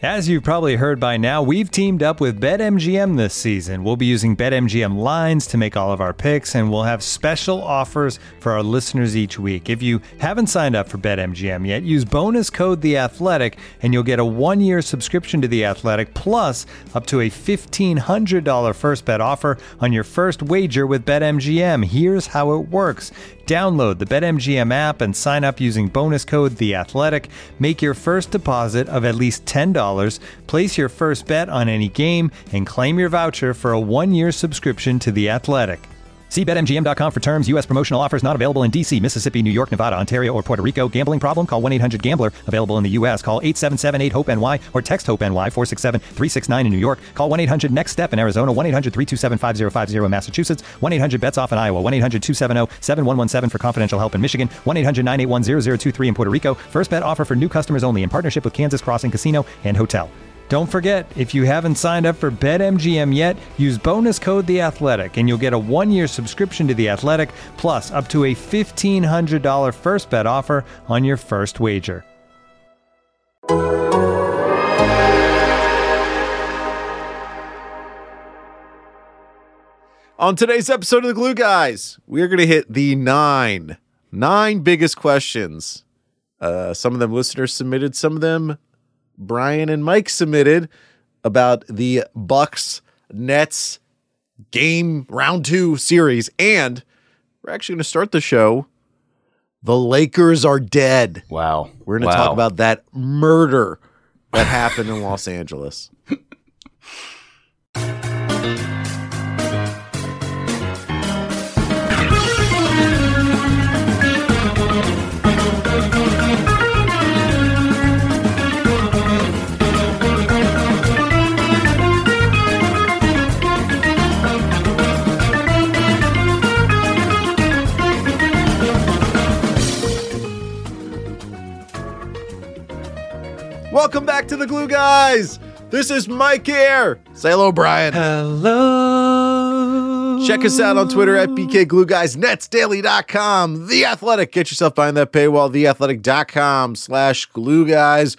As you've probably heard by now, we've teamed up with BetMGM this season. We'll be using BetMGM lines to make all of our picks, and we'll have special offers for our listeners each week. If you haven't signed up for BetMGM yet, use bonus code The Athletic, and you'll get a 1-year subscription to The Athletic, plus up to a $1,500 first bet offer on your first wager with BetMGM. Here's how it works. Download the BetMGM app and sign up using bonus code The Athletic. Make your first deposit of at least $10. Place your first bet on any game and claim your voucher for a 1-year subscription to The Athletic. See BetMGM.com for terms. U.S. promotional offers not available in D.C., Mississippi, New York, Nevada, Ontario, or Puerto Rico. Gambling problem? Call 1-800-GAMBLER. Available in the U.S. Call 877-8-HOPE-NY or text HOPE-NY 467-369 in New York. Call 1-800-NEXT-STEP in Arizona. 1-800-327-5050 in Massachusetts. 1-800-BETS-OFF in Iowa. 1-800-270-7117 for confidential help in Michigan. 1-800-981-0023 in Puerto Rico. First bet offer for new customers only in partnership with Kansas Crossing Casino and Hotel. Don't forget, if you haven't signed up for BetMGM yet, use bonus code The Athletic, and you'll get a 1-year subscription to The Athletic, plus up to a $1,500 first bet offer on your first wager. On today's episode of The Glue Guys, we're going to hit the nine biggest questions. Some of them listeners submitted, some of them Brian and Mike submitted about the Bucks Nets game round 2 series. And we're actually going to start the show. The Lakers are dead. Wow. We're going to talk about that murder that happened in Los Angeles. Welcome back to The Glue Guys. This is Mike here. Say hello, Brian. Hello. Check us out on Twitter at BKGlueGuys, netsdaily.com, The Athletic. Get yourself behind that paywall, theathletic.com/glueguys.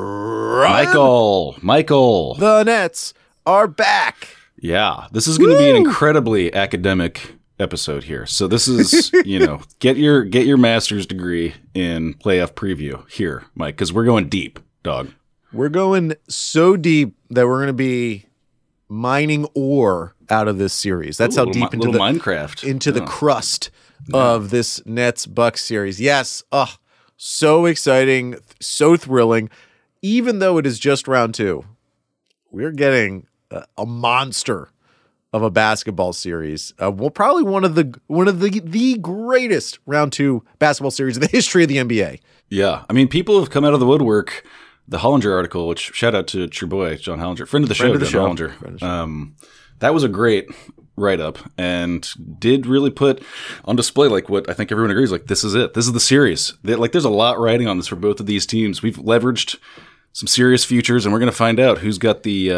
Brian. Michael. The Nets are back. Yeah, this is going to be an incredibly academic episode here. So this is, get your master's degree in playoff preview here, Mike, because we're going deep. Dog. We're going so deep that we're going to be mining ore out of this series. That's how deep into the Minecraft into the crust of this Nets Bucks series. Yes, so exciting, so thrilling. Even though it is just round 2, we're getting a monster of a basketball series. Probably one of the greatest round 2 basketball series in the history of the NBA. Yeah, I mean, people have come out of the woodwork. The Hollinger article, which shout out to your boy, John Hollinger, friend of the show, John Hollinger. That was a great write-up and did really put on display like what I think everyone agrees, like this is it. This is the series. There's a lot riding on this for both of these teams. We've leveraged some serious futures, and we're going to find out who's got the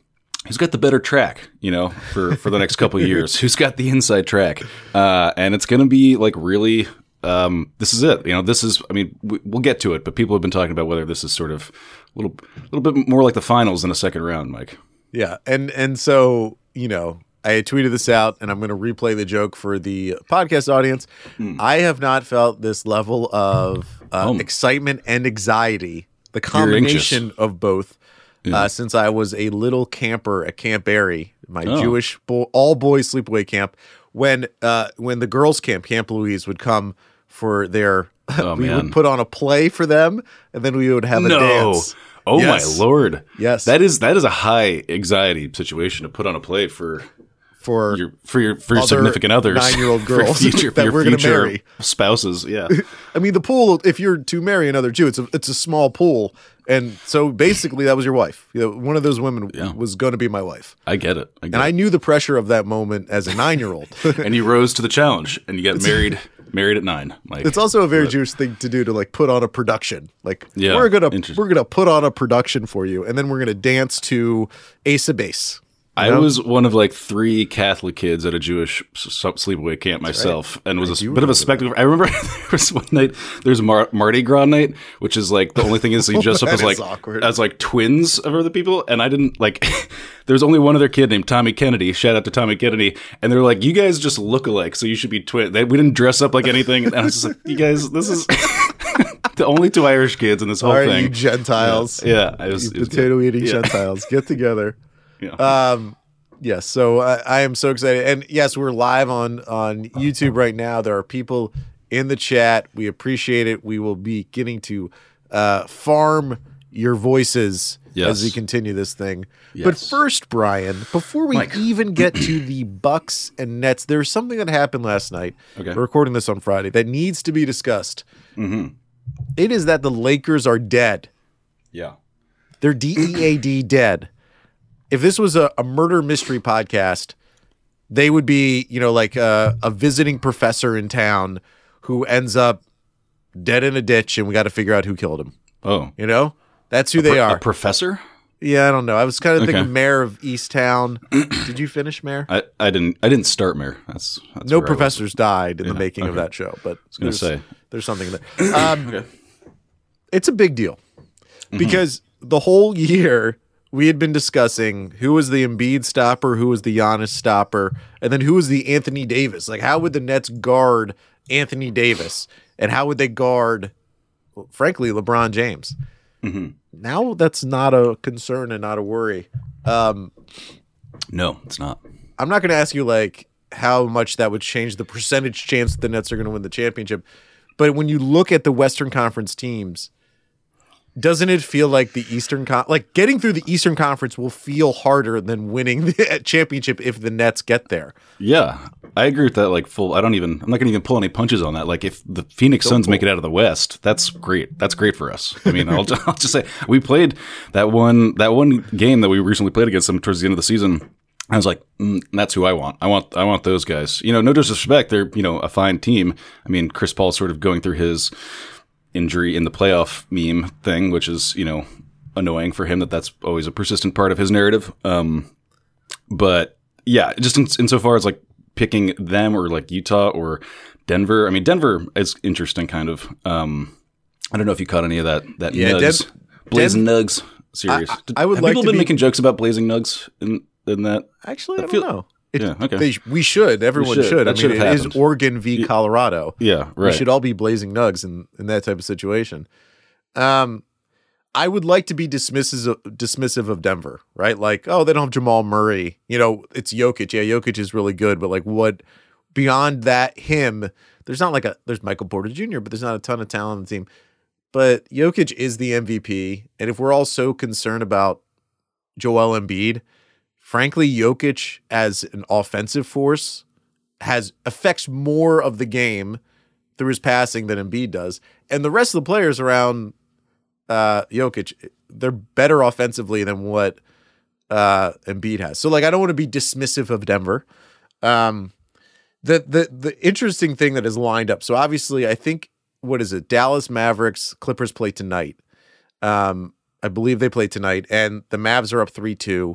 better track, for the next couple of years. Who's got the inside track. And it's going to be like really this is it. We'll get to it, but people have been talking about whether this is sort of a little bit more like the finals in a second round, Mike. Yeah. And so, I had tweeted this out, and I'm going to replay the joke for the podcast audience. I have not felt this level of excitement and anxiety, the combination of both, since I was a little camper at Camp Barry, my Jewish all-boys sleepaway camp, when the girls' camp, Camp Louise, would come for their would put on a play for them, and then we would have a dance. Oh, yes. My Lord. Yes. That is a high anxiety situation to put on a play for your significant others, 9-year-old girls that we're going to marry, spouses. Yeah. I mean, the pool, if you're to marry another Jew, it's a small pool. And so basically that was your wife. One of those women was going to be my wife. I get it. I knew the pressure of that moment as a 9-year-old. And you rose to the challenge, and you got married at 9. Like, it's also a very Jewish thing to do, to like put on a production. Like, we're gonna put on a production for you, and then we're gonna dance to Ace of Base. I was one of like 3 Catholic kids at a Jewish sleepaway camp myself, and was a bit of a spectacle. I remember there was one night, there's Mardi Gras night, which is like the only thing is you dress up as like twins of other people, and I didn't like. There's only one other kid named Tommy Kennedy. Shout out to Tommy Kennedy, and they're like, "You guys just look alike, so you should be twins." We didn't dress up like anything, and I was just like, "You guys, this is." The only 2 Irish kids in this whole thing. You Gentiles. Yeah. Potato eating Gentiles. Get together. Yeah. Yes. So I am so excited. And yes, we're live on YouTube right now. There are people in the chat. We appreciate it. We will be getting to farm your voices as we continue this thing. Yes. But first, Brian, before we even get to the Bucks and Nets, there's something that happened last night. Okay. We're recording this on Friday that needs to be discussed. Mm-hmm. It is that the Lakers are dead. Yeah. They're DEAD dead. If this was a murder mystery podcast, they would be, like a visiting professor in town who ends up dead in a ditch, and we got to figure out who killed him. Oh. That's who they are. A professor? Yeah, I don't know. I was kind of thinking Mayor of Easttown. Did you finish Mayor? I didn't start Mayor. That's no professors died in the making of that show, but I was going to say there's something there. It's a big deal because the whole year we had been discussing who was the Embiid stopper, who was the Giannis stopper, and then who was the Anthony Davis. Like, how would the Nets guard Anthony Davis, and how would they guard, frankly, LeBron James? Mm-hmm. Now that's not a concern and not a worry. No, it's not. I'm not going to ask you like how much that would change the percentage chance that the Nets are going to win the championship, but when you look at the Western Conference teams, doesn't it feel like the getting through the Eastern Conference will feel harder than winning the championship if the Nets get there? Yeah, I agree with that. I'm not going to even pull any punches on that. Like, if the Phoenix Suns make it out of the West, that's great. That's great for us. I mean, I'll just say we played that one game that we recently played against them towards the end of the season. I was like, that's who I want. I want those guys. No disrespect, they're a fine team. I mean, Chris Paul's sort of going through his injury in the playoff meme thing, which is, annoying for him that's always a persistent part of his narrative. But yeah, just insofar as like picking them or like Utah or Denver. I mean, Denver is interesting kind of. I don't know if you caught any of that Nugs, Blazing Nugs series. Have people been making jokes about Blazing Nugs in that? Actually, I don't know. Okay. We should. Everyone should. I mean, it is Oregon v. Colorado. Yeah, right. We should all be blazing nugs in that type of situation. I would like to be dismissive of Denver, right? Like, oh, they don't have Jamal Murray. It's Jokic. Yeah, Jokic is really good, but like, what beyond that? There's not there's Michael Porter Jr., but there's not a ton of talent on the team. But Jokic is the MVP, and if we're all so concerned about Joel Embiid, frankly, Jokic as an offensive force affects more of the game through his passing than Embiid does. And the rest of the players around Jokic, they're better offensively than what Embiid has. So, like, I don't want to be dismissive of Denver. The interesting thing that is lined up. So, obviously, I think, what is it? Dallas Mavericks, Clippers play tonight. I believe they play tonight. And the Mavs are up 3-2.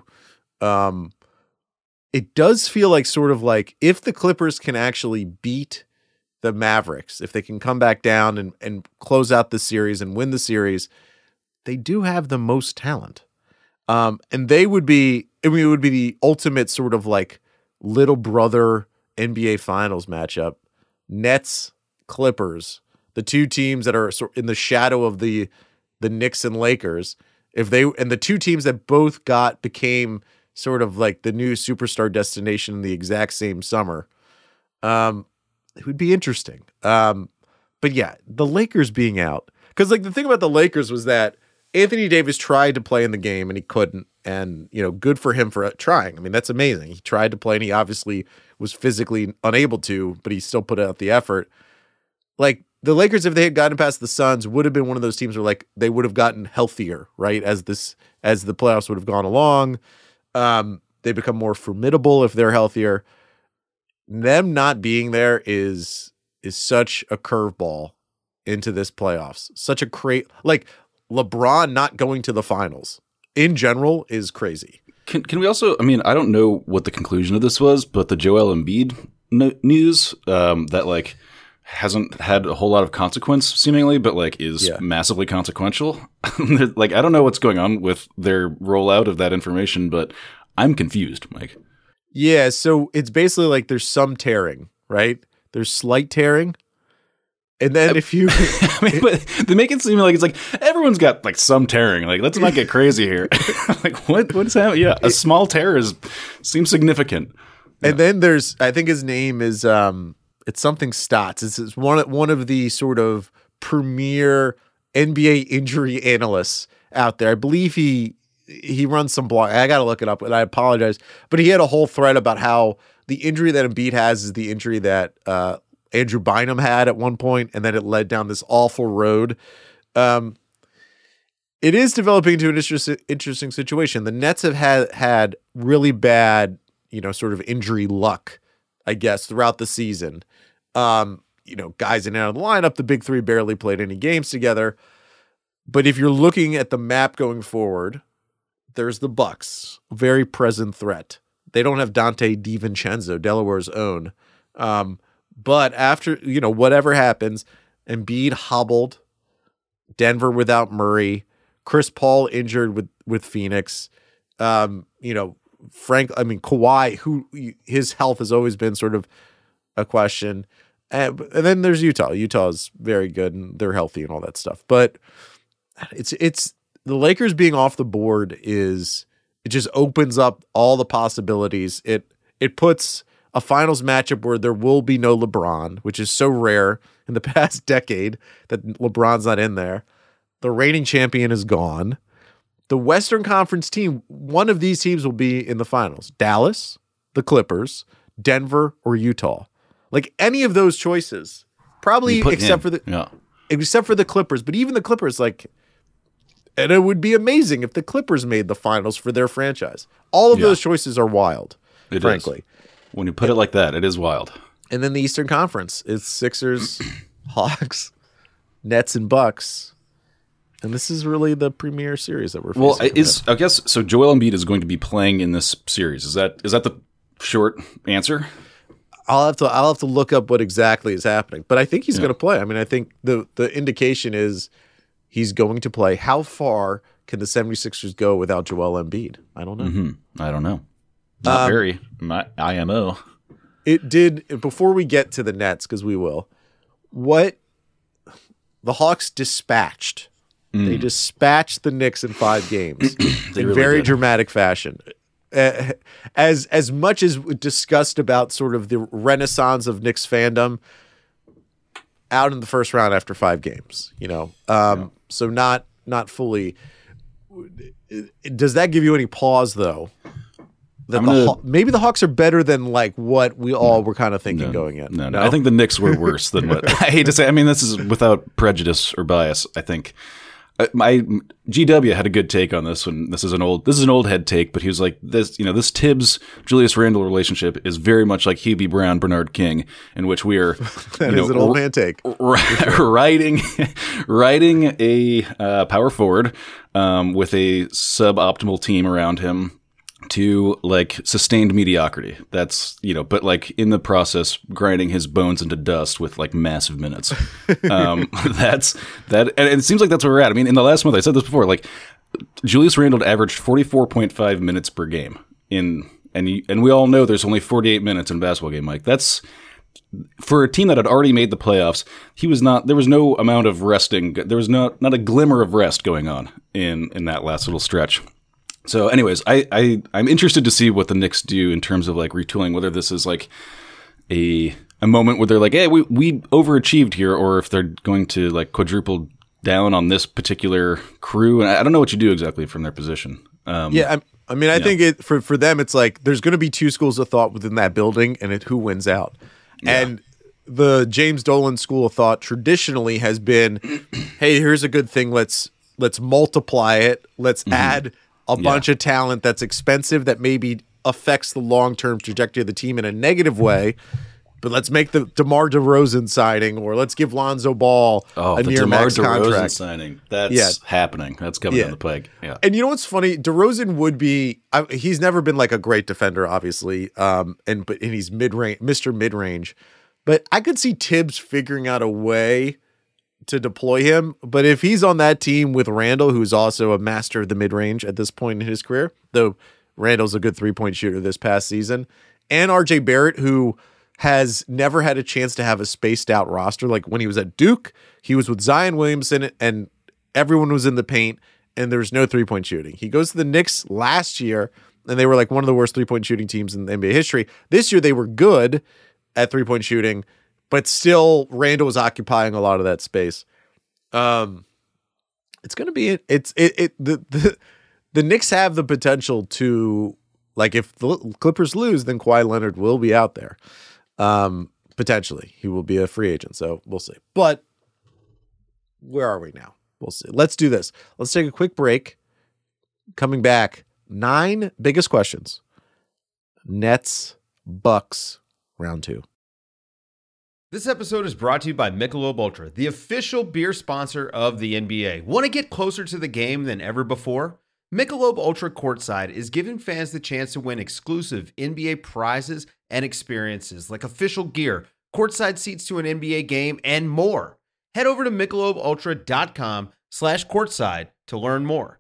It does feel like sort of like if the Clippers can actually beat the Mavericks, if they can come back down and close out the series and win the series, they do have the most talent. And it would be the ultimate sort of like little brother NBA Finals matchup. Nets, Clippers, the two teams that are in the shadow of the Knicks and Lakers. And the two teams that both became sort of like the new superstar destination in the exact same summer. It would be interesting. But yeah, the Lakers being out. Because like the thing about the Lakers was that Anthony Davis tried to play in the game and he couldn't. And, good for him for trying. I mean, that's amazing. He tried to play and he obviously was physically unable to, but he still put out the effort. Like the Lakers, if they had gotten past the Suns, would have been one of those teams where like they would have gotten healthier, right? As the playoffs would have gone along. They become more formidable if they're healthier. Them not being there is such a curveball into this playoffs. Such a like LeBron not going to the finals in general is crazy. Can we also? I mean, I don't know what the conclusion of this was, but the Joel Embiid news that like hasn't had a whole lot of consequence seemingly, but like is massively consequential. Like I don't know what's going on with their rollout of that information, but I'm confused, Mike. Yeah, so it's basically like there's some tearing, right? There's slight tearing. And then if you I mean, but they make it seem like it's like everyone's got like some tearing. Like let's not get crazy here. Like what's happening? Yeah, a small tear seems significant. And then there's I think his name is it's something Stotts. It's one of the sort of premier NBA injury analysts out there. I believe he runs some blog. I got to look it up, and I apologize. But he had a whole thread about how the injury that Embiid has is the injury that Andrew Bynum had at one point, and then it led down this awful road. It is developing into an interesting situation. The Nets have had really bad, sort of injury luck, I guess, throughout the season. Guys in and out of the lineup, the big three barely played any games together. But if you're looking at the map going forward, there's the Bucks, a very present threat. They don't have Dante DiVincenzo, Delaware's own. But after, whatever happens, Embiid hobbled, Denver without Murray, Chris Paul injured with Phoenix, Kawhi, who his health has always been sort of a question. And then there's Utah. Utah is very good and they're healthy and all that stuff. But it's the Lakers being off the board it just opens up all the possibilities. It puts a finals matchup where there will be no LeBron, which is so rare in the past decade that LeBron's not in there. The reigning champion is gone. The Western Conference team, one of these teams will be in the finals. Dallas, the Clippers, Denver, or Utah. Like any of those choices, probably except for the Clippers. But even the Clippers, and it would be amazing if the Clippers made the finals for their franchise. All of those choices are wild, frankly. When you put it like that, it is wild. And then the Eastern Conference, it's Sixers, Hawks, Nets, and Bucks. And this is really the premier series that we're facing. I guess so. Joel Embiid is going to be playing in this series. Is that the short answer? I'll have to look up what exactly is happening, but I think he's going to play. I mean, I think the indication is he's going to play. How far can the 76ers go without Joel Embiid? I don't know. Mm-hmm. I don't know. Not very. IMO. It did, before we get to the Nets, because we will, what the Hawks dispatched. They dispatched the Knicks in 5 games in really very dramatic fashion. As much as discussed about sort of the renaissance of Knicks fandom, out in the first round after 5 games, so not fully. Does that give you any pause though? That maybe the Hawks are better than what we all were kind of thinking going in. No, I think the Knicks were worse than what I hate to say. I mean, this is without prejudice or bias. I think my GW had a good take on this one. This is an old head take, but he was like, this Tibbs Julius Randle relationship is very much like Hubie Brown Bernard King, in which we are that is an old man take writing a power forward with a suboptimal team around him to sustained mediocrity. That's but in the process grinding his bones into dust with massive minutes. That's that, and it seems like that's where we're at. I mean, in the last month, I said this before, Julius Randle averaged 44.5 minutes per game and we all know there's only 48 minutes in a basketball game, Mike. That's for a team that had already made the playoffs. There was no amount of resting. There was not a glimmer of rest going on in that last little stretch. So anyways, I'm interested to see what the Knicks do in terms of retooling, whether this is a moment where they're hey, we overachieved here, or if they're going to quadruple down on this particular crew. And I don't know what you do exactly from their position. I think for them, it's there's going to be 2 schools of thought within that building, and who wins out. Yeah. And the James Dolan school of thought traditionally has been, hey, here's a good thing. Let's multiply it. Let's add a bunch of talent that's expensive that maybe affects the long-term trajectory of the team in a negative way, but let's make the DeMar DeRozan signing, or let's give Lonzo Ball a near max contract signing. That's happening. That's coming down the pike. Yeah. And you know what's funny? DeRozan would be. He's never been like a great defender, obviously. And he's mid-range, Mr. Mid-range. But I could see Tibbs figuring out a way to deploy him. But if he's on that team with Randall, who's also a master of the mid-range at this point in his career, though Randall's a good 3-point shooter this past season, and RJ Barrett, who has never had a chance to have a spaced out roster. Like when he was at Duke, he was with Zion Williamson and everyone was in the paint and there was no 3-point shooting. He goes to the Knicks last year and they were like one of the worst 3-point shooting teams in NBA history. This year they were good at 3-point shooting, but still Randall was occupying a lot of that space. It's going to be the Knicks have the potential to, like, if the Clippers lose, then Kawhi Leonard will be out there. Potentially he will be a free agent. So we'll see, but where are we now? We'll see. Let's do this. Let's take a quick break. Coming back, 9 biggest questions. Nets, Bucks, round 2. This episode is brought to you by Michelob Ultra, the official beer sponsor of the NBA. Want to get closer to the game than ever before? Michelob Ultra Courtside is giving fans the chance to win exclusive NBA prizes and experiences like official gear, courtside seats to an NBA game, and more. Head over to MichelobUltra.com/courtside to learn more.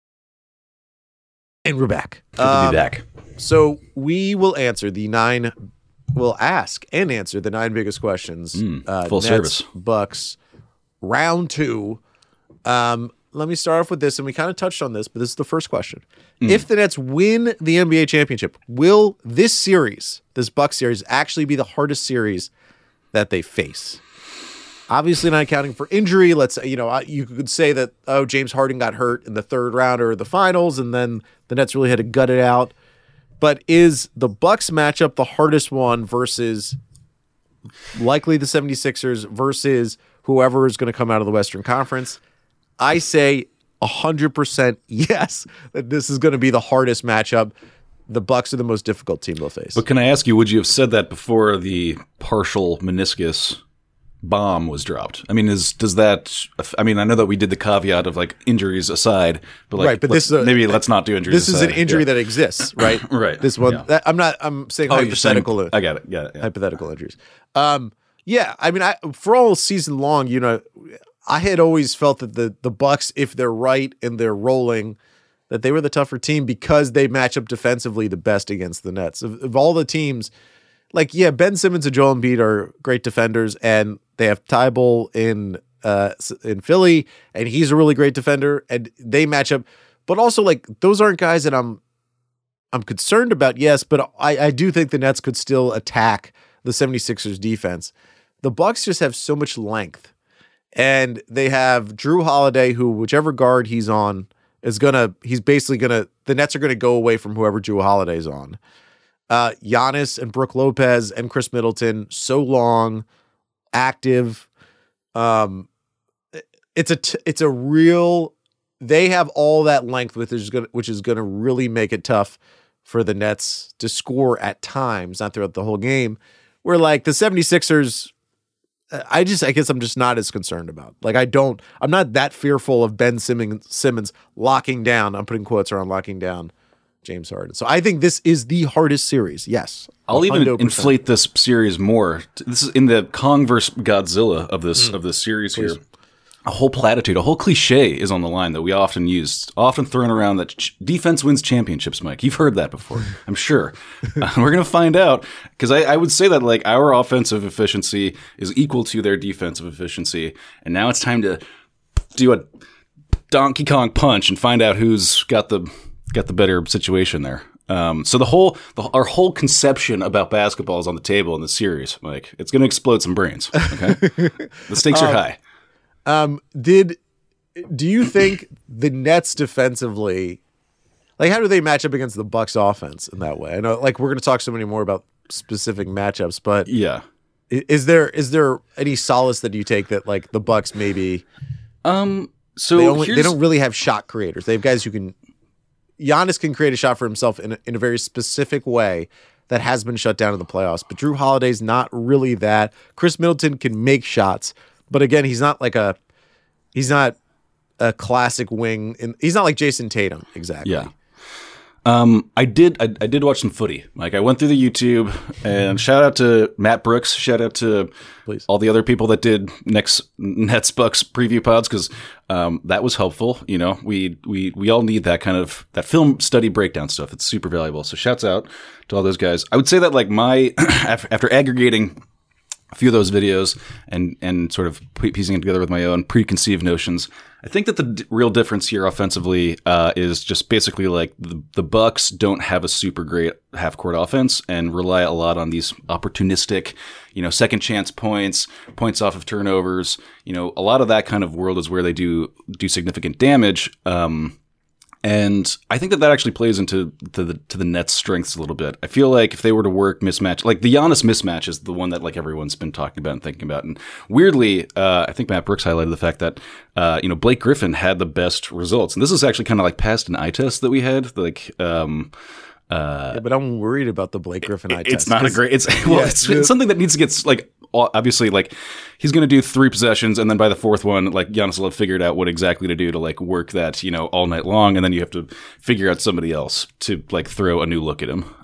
And we're back. Good to be back. So we will answer we'll ask and answer the 9 biggest questions. Full Nets, service. Bucks, round 2. Let me start off with this, and we kind of touched on this, but this is the first question. If the Nets win the NBA championship, will this Bucks series, actually be the hardest series that they face? Obviously not accounting for injury. Let's say, you could say that, James Harden got hurt in the 3rd round or the finals, and then the Nets really had to gut it out. But is the Bucks matchup the hardest one versus likely the 76ers versus whoever is going to come out of the Western Conference? I say 100% yes, that this is going to be the hardest matchup. The Bucks are the most difficult team they'll face. But can I ask you, would you have said that before the partial meniscus bomb was dropped? I mean, I know that we did the caveat of like injuries aside, but like, right, but let's not do injuries. This is an injury that exists, right? Right. This one, I'm saying hypothetical. I got it. Yeah. Hypothetical injuries. I mean, for all season long, I had always felt that the Bucks, if they're right and they're rolling, that they were the tougher team because they match up defensively the best against the Nets. Of all the teams, Ben Simmons and Joel Embiid are great defenders, and they have Tybal in Philly, and he's a really great defender, and they match up. But also, those aren't guys that I'm concerned about, yes, but I do think the Nets could still attack the 76ers defense. The Bucks just have so much length. And they have Drew Holiday, who whichever guard he's on the Nets are going to go away from whoever Drew Holiday's on. Giannis and Brook Lopez and Chris Middleton, so long, active. It's a real, they have all that length which is going to really make it tough for the Nets to score at times, not throughout the whole game, where the 76ers, I guess I'm just not as concerned about. I'm not that fearful of Ben Simmons locking down, I'm putting quotes around locking down James Harden. So I think this is the hardest series. Yes. I'll 100%. Even inflate this series more. This is in the Kong versus Godzilla of this series. Please. Here. A whole platitude, a whole cliche is on the line that we often use, often thrown around, that defense wins championships, Mike. You've heard that before, I'm sure. We're going to find out, because I would say that our offensive efficiency is equal to their defensive efficiency, and now it's time to do a Donkey Kong punch and find out who's got the better situation there. So our whole conception about basketball is on the table in the series, Mike. It's going to explode some brains. Okay, the stakes are high. Do you think the Nets defensively, how do they match up against the Bucks offense in that way? I know, we're going to talk so many more about specific matchups, but yeah, is there any solace that you take that the Bucks maybe? So they don't really have shot creators. They have guys who can. Giannis can create a shot for himself in a very specific way that has been shut down in the playoffs. But Jrue Holiday's not really that. Chris Middleton can make shots, but again, he's not a classic wing. He's not like Jason Tatum, exactly. Yeah. I did watch some footy. Like I went through the YouTube, and shout out to Matt Brooks. Shout out to all the other people that did Nets Bucks preview pods, because that was helpful. You know, we all need that kind of that film study breakdown stuff. It's super valuable. So shouts out to all those guys. I would say that like my after aggregating a few of those videos and sort of piecing it together with my own preconceived notions, I think that the real difference here offensively is just basically like the Bucks don't have a super great half-court offense and rely a lot on these opportunistic, second chance points off of turnovers. A lot of that kind of world is where they do significant damage. And I think that actually plays into the Nets' strengths a little bit. I feel like if they were to work mismatch, like the Giannis mismatch is the one that like everyone's been talking about and thinking about. And weirdly, I think Matt Brooks highlighted the fact that Blake Griffin had the best results, and this is actually kind of like past an eye test that we had. Like, yeah, but I'm worried about the Blake Griffin eye test. It's not a great. It's something that needs to get like. Obviously, like he's going to do 3 possessions, and then by the 4th one, like Giannis will have figured out what exactly to do to like work that all night long, and then you have to figure out somebody else to like throw a new look at him.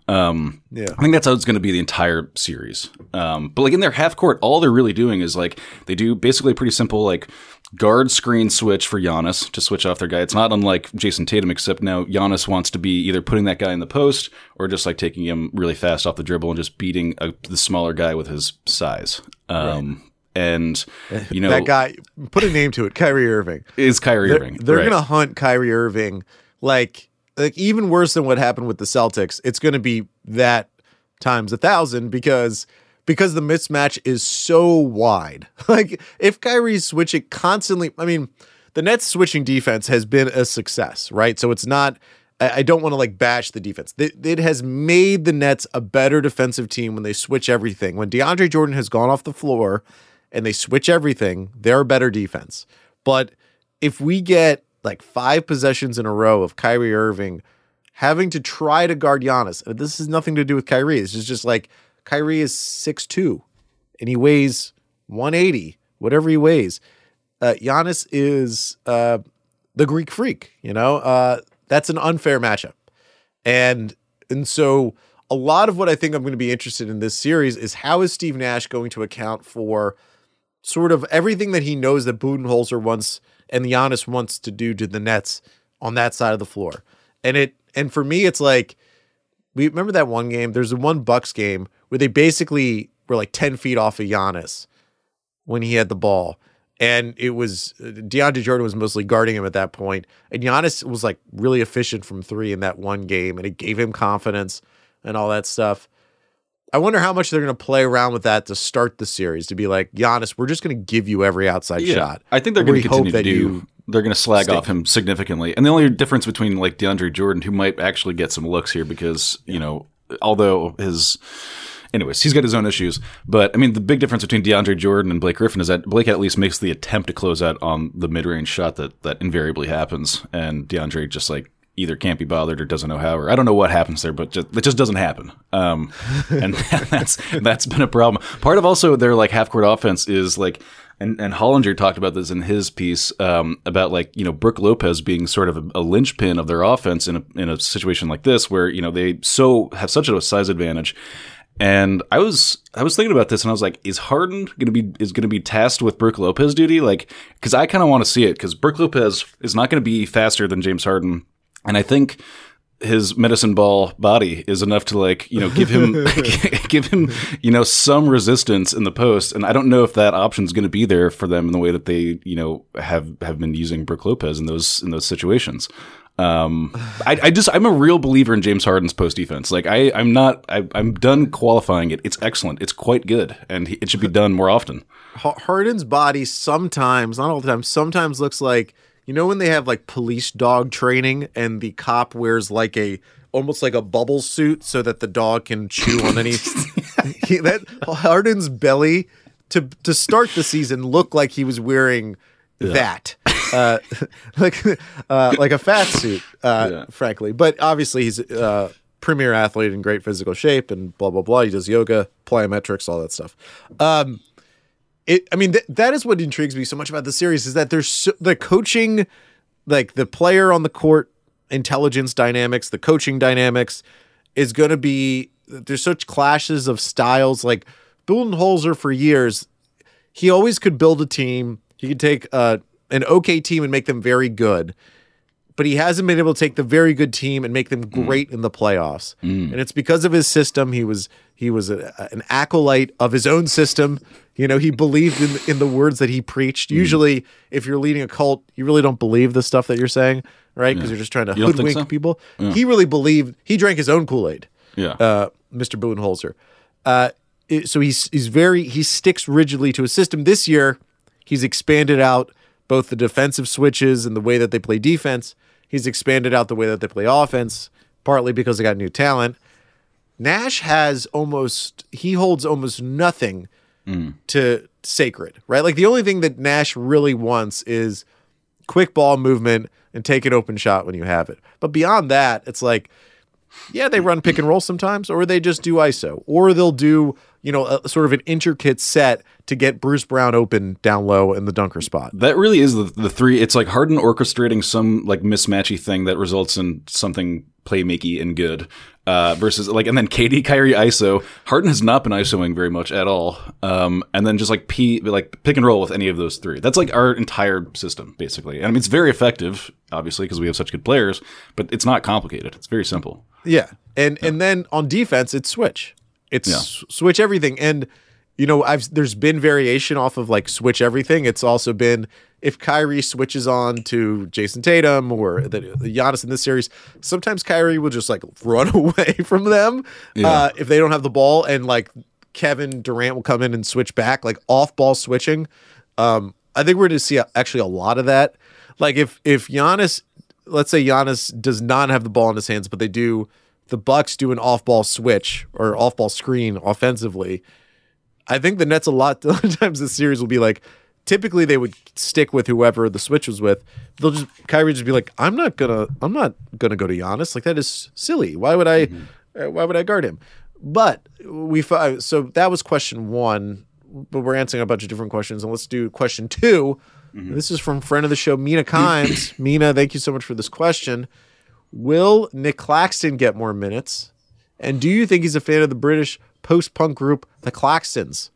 I think that's how it's going to be the entire series. But like in their half court, all they're really doing is like they do basically a pretty simple like guard screen switch for Giannis to switch off their guy. It's not unlike Jason Tatum, except now Giannis wants to be either putting that guy in the post or just like taking him really fast off the dribble and just beating the smaller guy with his size. Right. And that guy, put a name to it, Kyrie Irving. Is Kyrie Irving. They're going to hunt Kyrie Irving like even worse than what happened with the Celtics. It's going to be that times 1,000 because the mismatch is so wide. Like if Kyrie's switching constantly, I mean, the Nets switching defense has been a success, right? So it's not, I don't want to like bash the defense. It has made the Nets a better defensive team when they switch everything. When DeAndre Jordan has gone off the floor and they switch everything, they're a better defense. But if we get like 5 possessions in a row of Kyrie Irving having to try to guard Giannis, and this has nothing to do with Kyrie. It's just like Kyrie is 6'2", and he weighs 180, whatever he weighs. Giannis is the Greek freak, That's an unfair matchup. And so a lot of what I think I'm going to be interested in this series is how is Steve Nash going to account for sort of everything that he knows that Budenholzer wants and Giannis wants to do to the Nets on that side of the floor. And for me, it's like, we remember that one game, there's the one Bucks game where they basically were like 10 feet off of Giannis when he had the ball. And it was DeAndre Jordan was mostly guarding him at that point. And Giannis was like really efficient from 3 in that one game. And it gave him confidence and all that stuff. I wonder how much they're going to play around with that to start the series, to be like, Giannis, we're just going to give you every outside shot. I think they're going to continue to do. They're going to slag off him significantly. And the only difference between like DeAndre Jordan, who might actually get some looks here because, although anyways, he's got his own issues. But I mean, the big difference between DeAndre Jordan and Blake Griffin is that Blake at least makes the attempt to close out on the mid-range shot that invariably happens. And DeAndre just like either can't be bothered or doesn't know how, or I don't know what happens there, but it just doesn't happen. And that's been a problem. Part of also their like half-court offense is like, and Hollinger talked about this in his piece about like, Brook Lopez being sort of a linchpin of their offense in a situation like this where, they have such a size advantage. And I was thinking about this and I was like, is Harden going to be tasked with Brook Lopez duty? Like, cause I kind of want to see it, cause Brook Lopez is not going to be faster than James Harden. And I think his medicine ball body is enough to like, give him, some resistance in the post. And I don't know if that option is going to be there for them in the way that they, have been using Brook Lopez in those situations. I'm a real believer in James Harden's post defense. Like I'm done qualifying it. It's excellent. It's quite good. And it should be done more often. Harden's body sometimes, not all the time, sometimes looks like, when they have like police dog training and the cop wears like almost like a bubble suit so that the dog can chew on any that Harden's belly to start the season looked like he was wearing that like a fat suit, frankly. But obviously he's premier athlete in great physical shape and blah, blah, blah. He does yoga, plyometrics, all that stuff. That is what intrigues me so much about the series is that there's the coaching, like the player on the court intelligence dynamics, the coaching dynamics is going to be, there's such clashes of styles. Like Budenholzer for years, he always could build a team. He could take an okay team and make them very good. But he hasn't been able to take the very good team and make them great in the playoffs. And it's because of his system. He was an acolyte of his own system. You know, he believed in the words that he preached. Usually, if you're leading a cult, you really don't believe the stuff that you're saying, right? Because you're just trying to hoodwink people. Yeah. He really believed. He drank his own Kool-Aid. Yeah, Mr. Budenholzer. So he sticks rigidly to a system. This year, he's expanded out both the defensive switches and the way that they play defense. He's expanded out the way that they play offense, partly because they got new talent. Nash holds almost nothing to sacred, right? Like the only thing that Nash really wants is quick ball movement and take an open shot when you have it. But beyond that, it's like, yeah, they run pick and roll sometimes, or they just do ISO, or they'll do, a sort of an intricate set to get Bruce Brown open down low in the dunker spot. That really is the three. It's like Harden orchestrating some like mismatchy thing that results in something playmaky and good versus like, and then KD, Kyrie, ISO. Harden has not been ISOing very much at all. And then just like pick and roll with any of those three. That's like our entire system basically. And I mean, it's very effective, obviously, because we have such good players, but it's not complicated. It's very simple. Yeah. And then on defense, it's switch. Switch everything. And, there's been variation off of like switch everything. It's also been if Kyrie switches on to Jason Tatum or the Giannis in this series, sometimes Kyrie will just like run away from them if they don't have the ball. And like Kevin Durant will come in and switch back, like off ball switching. I think we're going to see actually a lot of that. Like if Giannis, let's say Giannis does not have the ball in his hands, but the Bucks do an off-ball switch or off-ball screen offensively. I think the Nets a lot of times this series will be like, typically they would stick with whoever the switch was with. Kyrie just be like, I'm not gonna go to Giannis. Like that is silly. Why would I guard him? But so that was question one, but we're answering a bunch of different questions, and let's do question two. This is from friend of the show, Mina Kimes. Mina, thank you so much for this question. Will Nick Claxton get more minutes? And do you think he's a fan of the British post-punk group, the Claxtons?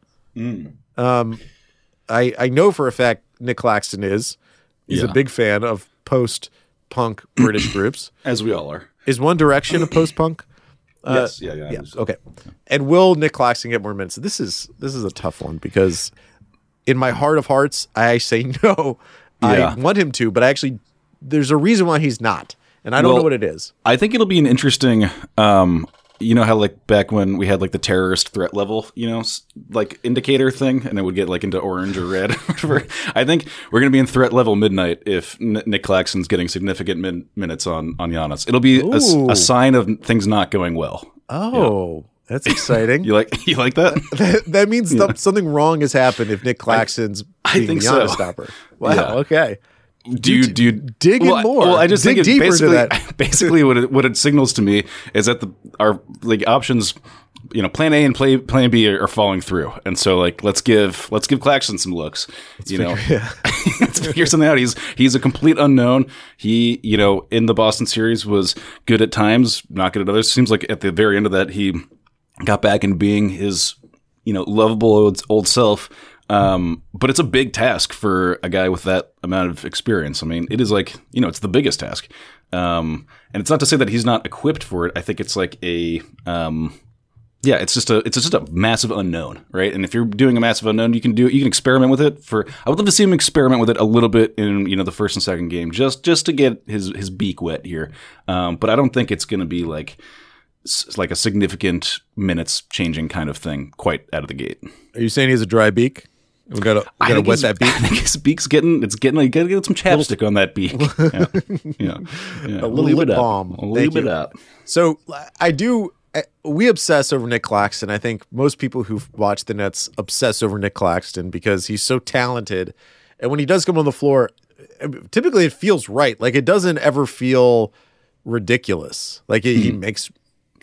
I know for a fact Nick Claxton is. He's a big fan of post-punk British groups. As we all are. Is One Direction a post-punk? Yes. Yeah. Okay. And will Nick Claxton get more minutes? This is a tough one because in my heart of hearts, I say no. I want him to, but there's a reason why he's not. And I don't know what it is. I think it'll be an interesting, you know how like back when we had like the terrorist threat level, like indicator thing, and it would get like into orange or red or whatever. I think we're going to be in threat level midnight if Nick Claxton's getting significant minutes on Giannis. It'll be a sign of things not going well. Oh, that's exciting. You like that? That means something wrong has happened if Nick Claxton's being the Giannis stopper. Wow. Okay. Do you dig in more? Well, I just dig think deeper into that. Basically, what it signals to me is that our like options, plan A and plan B are falling through, and so like let's give Claxton some looks. Let's figure something out. He's a complete unknown. He in the Boston series was good at times, not good at others. Seems like at the very end of that he got back in being his lovable old self. But it's a big task for a guy with that amount of experience. I mean, it is like, it's the biggest task. And it's not to say that he's not equipped for it. I think it's like it's just a massive unknown, right? And if you're doing a massive unknown, you can experiment with it I would love to see him experiment with it a little bit in, the first and second game, just to get his beak wet here. But I don't think it's going to be like a significant minutes changing kind of thing quite out of the gate. Are you saying he has a dry beak? We gotta wet that beak. I think his beak's getting. You gotta get some chapstick on that beak. Yeah. A little lip balm. A little bit up. So we obsess over Nick Claxton. I think most people who've watched the Nets obsess over Nick Claxton because he's so talented, and when he does come on the floor, typically it feels right. Like it doesn't ever feel ridiculous. Like he makes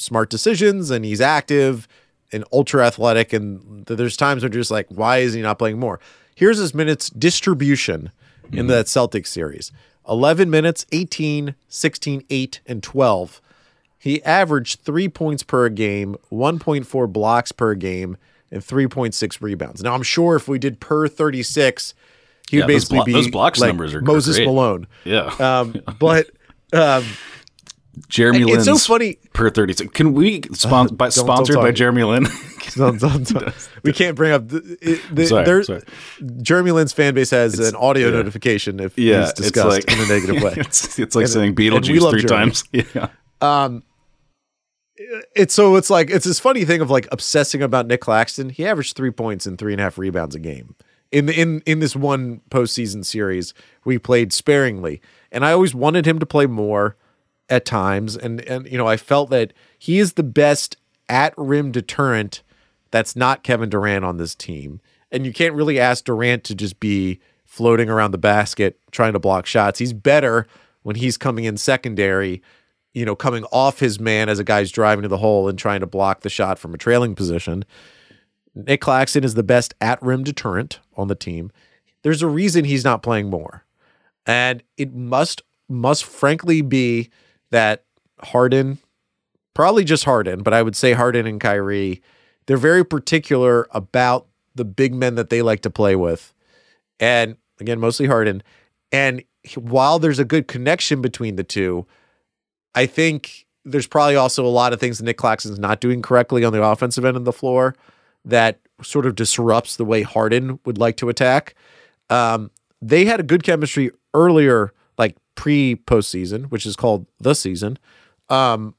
smart decisions and he's active and ultra athletic. And there's times when you're just like, why is he not playing more? Here's his minutes distribution in that Celtics series. 11 minutes, 18, 16, 8, and 12. He averaged 3 points per game, 1.4 blocks per game, and 3.6 rebounds. Now, I'm sure if we did per 36, he would basically be those blocks like numbers are Moses great. Malone. Yeah. But Jeremy Lin's it's so funny. Per 36. Can we sponsored by Jeremy Lin? We can't bring up Sorry. Jeremy Lin's fan base has an audio notification if he's discussed in a negative way. It's like saying Beetlejuice 3 times. Yeah. It's this funny thing of like obsessing about Nick Claxton. He averaged 3 points and 3.5 rebounds a game in this one postseason series. We played sparingly, and I always wanted him to play more at times. And I felt that he is the best at rim deterrent that's not Kevin Durant on this team. And you can't really ask Durant to just be floating around the basket trying to block shots. He's better when he's coming in secondary, coming off his man as a guy's driving to the hole and trying to block the shot from a trailing position. Nick Claxton is the best at rim deterrent on the team. There's a reason he's not playing more. And it must frankly be that Harden, probably just Harden, but I would say Harden and Kyrie, they're very particular about the big men that they like to play with. And again, mostly Harden. And while there's a good connection between the two, I think there's probably also a lot of things that Nick Claxton's not doing correctly on the offensive end of the floor that sort of disrupts the way Harden would like to attack. They had a good chemistry earlier, like pre-postseason, which is called the season. And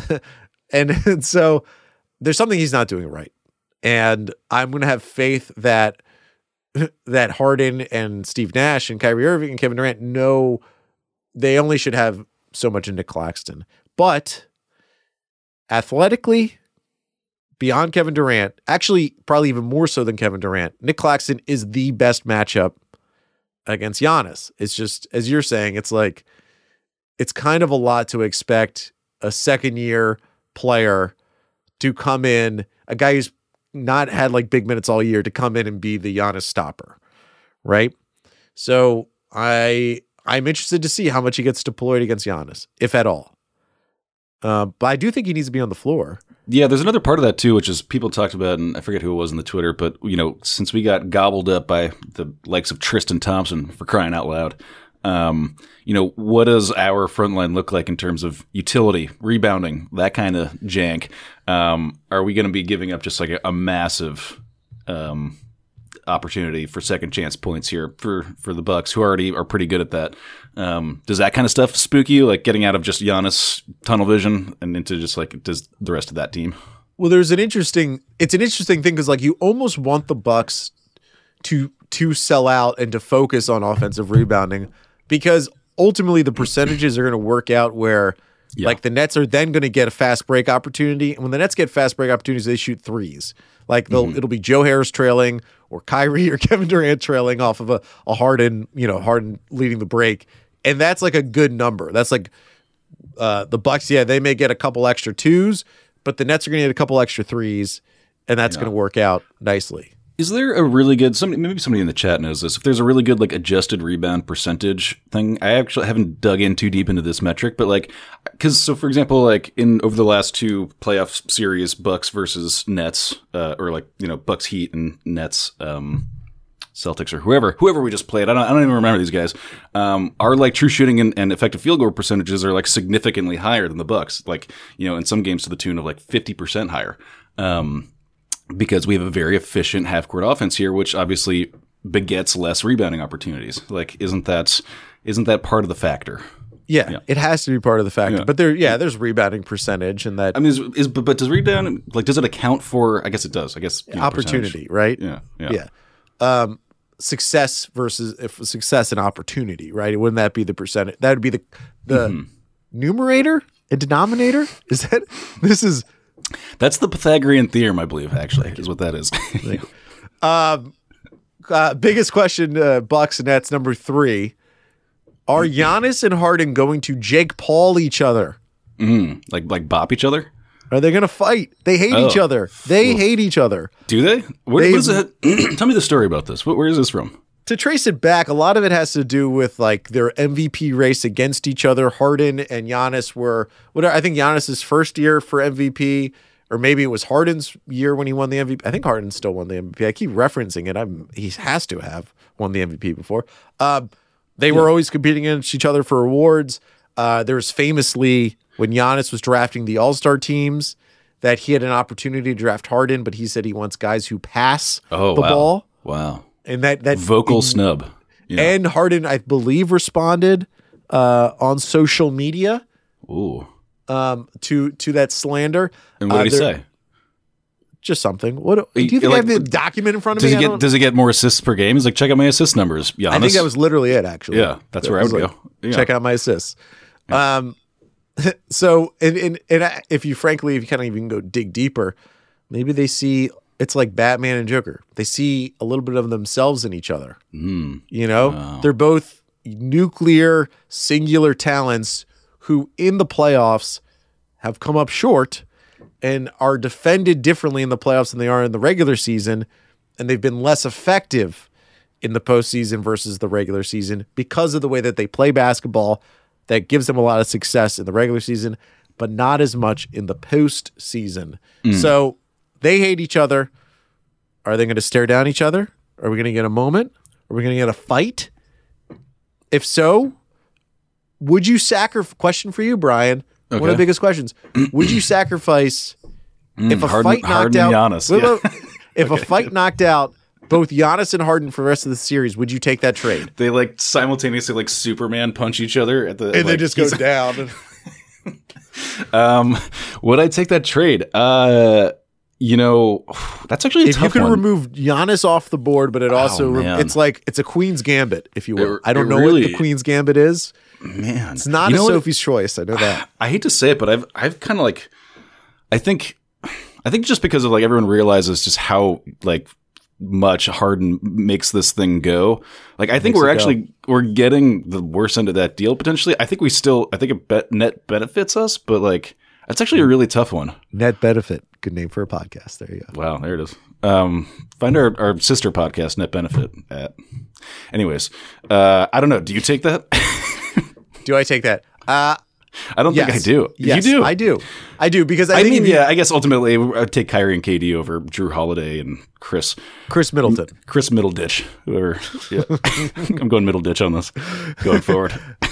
so there's something he's not doing right. And I'm going to have faith that Harden and Steve Nash and Kyrie Irving and Kevin Durant know they only should have so much in Nick Claxton. But athletically, beyond Kevin Durant, actually probably even more so than Kevin Durant, Nick Claxton is the best matchup against Giannis. It's just, as you're saying, it's like, it's kind of a lot to expect a second-year player to come in, a guy who's not had like big minutes all year, to come in and be the Giannis stopper, right? So I'm interested to see how much he gets deployed against Giannis, if at all. But I do think he needs to be on the floor. Yeah, there's another part of that too, which is people talked about, and I forget who it was in the Twitter, but since we got gobbled up by the likes of Tristan Thompson, for crying out loud, what does our front line look like in terms of utility, rebounding, that kind of jank? Are we going to be giving up just like a massive opportunity for second chance points here for the Bucks, who already are pretty good at that? Does that kind of stuff spook you, like getting out of just Giannis tunnel vision and into just like, does the rest of that team? Well, it's an interesting thing because like you almost want the Bucks to sell out and to focus on offensive rebounding, because ultimately the percentages are going to work out where like the Nets are then going to get a fast break opportunity. And when the Nets get fast break opportunities, they shoot threes. Like it'll be Joe Harris trailing or Kyrie or Kevin Durant trailing off of a Harden, Harden leading the break. And that's like a good number. That's like the Bucks. Yeah, they may get a couple extra twos, but the Nets are going to get a couple extra threes, and that's going to work out nicely. Is there a really good, maybe somebody in the chat knows this, if there's a really good like adjusted rebound percentage thing? I actually haven't dug in too deep into this metric, but like, so for example, like over the last 2 playoff series, Bucks versus Nets, or like, Bucks Heat and Nets, Celtics or whoever we just played, I don't even remember these guys, our like true shooting and effective field goal percentages are like significantly higher than the Bucks, like, in some games to the tune of like 50% higher. Because we have a very efficient half-court offense here, which obviously begets less rebounding opportunities. Like, isn't that part of the factor? Yeah, it has to be part of the factor. Yeah. But there's rebounding percentage, and that. I mean, but does rebound, like, does it account for? I guess it does. I guess opportunity, right? Yeah. Success and opportunity, right? Wouldn't that be the percentage? That would be the numerator and denominator. That's the Pythagorean theorem, I believe, actually, is what that is. Biggest question, Bucks and Nets, number 3. Are Giannis and Harden going to Jake Paul each other? Like bop each other? Are they going to fight? They hate each other. They hate each other. Do they? What is it? Tell me the story about this. Where is this from? To trace it back, a lot of it has to do with like their MVP race against each other. Harden and Giannis were, I think Giannis's first year for MVP, or maybe it was Harden's year when he won the MVP. I think Harden still won the MVP. I keep referencing it. He has to have won the MVP before. They were always competing against each other for awards. There was famously, when Giannis was drafting the All-Star teams, that he had an opportunity to draft Harden, but he said he wants guys who pass the ball. Wow. And that vocal snub. Yeah. And Harden, I believe, responded on social media to that slander. And what did he say? Just something. What do you think? I have the document in front of me? Does he get more assists per game? He's like, check out my assist numbers. Giannis. I think that was literally it, actually. Yeah, that's where I would go. Yeah. Check out my assists. Yeah. So, and if you kind of even go dig deeper, maybe they see it's like Batman and Joker. They see a little bit of themselves in each other. You know, they're both nuclear, singular talents who, in the playoffs, have come up short and are defended differently in the playoffs than they are in the regular season, and they've been less effective in the postseason versus the regular season because of the way that they play basketball. That gives them a lot of success in the regular season, but not as much in the postseason. So they hate each other. Are they going to stare down each other? Are we going to get a moment? Are we going to get a fight? If so, would you sacrifice? Question for you, Brian. Okay. One of the biggest questions. Would you sacrifice if a fight knocked out Giannis? If a fight knocked out both Giannis and Harden for the rest of the series, would you take that trade? They like simultaneously like Superman punch each other at the and they just go down. Would I take that trade? You know, that's actually a tough one. If you could remove Giannis off the board, but it also it's a Queen's Gambit, if you will. I don't know what the Queen's Gambit is. Man, it's not a Sophie's Choice. I know that. I hate to say it, but I've kind of like I think just because of like everyone realizes just how like much Harden makes this thing go. Like I think we're getting the worst end of that deal potentially. I think it net benefits us, but like that's actually a really tough one. Net benefit. Good name for a podcast. There you go. Wow, there it is. Find our sister podcast, Net Benefit. Anyways, I don't know. Do you take that? Do I take that? I don't think I do. Yes, you do. I do because I think I guess ultimately I'd take Kyrie and KD over Drew Holiday and Chris Middleton. Chris Middleditch. Whoever. Yeah. I'm going Middleditch on this going forward.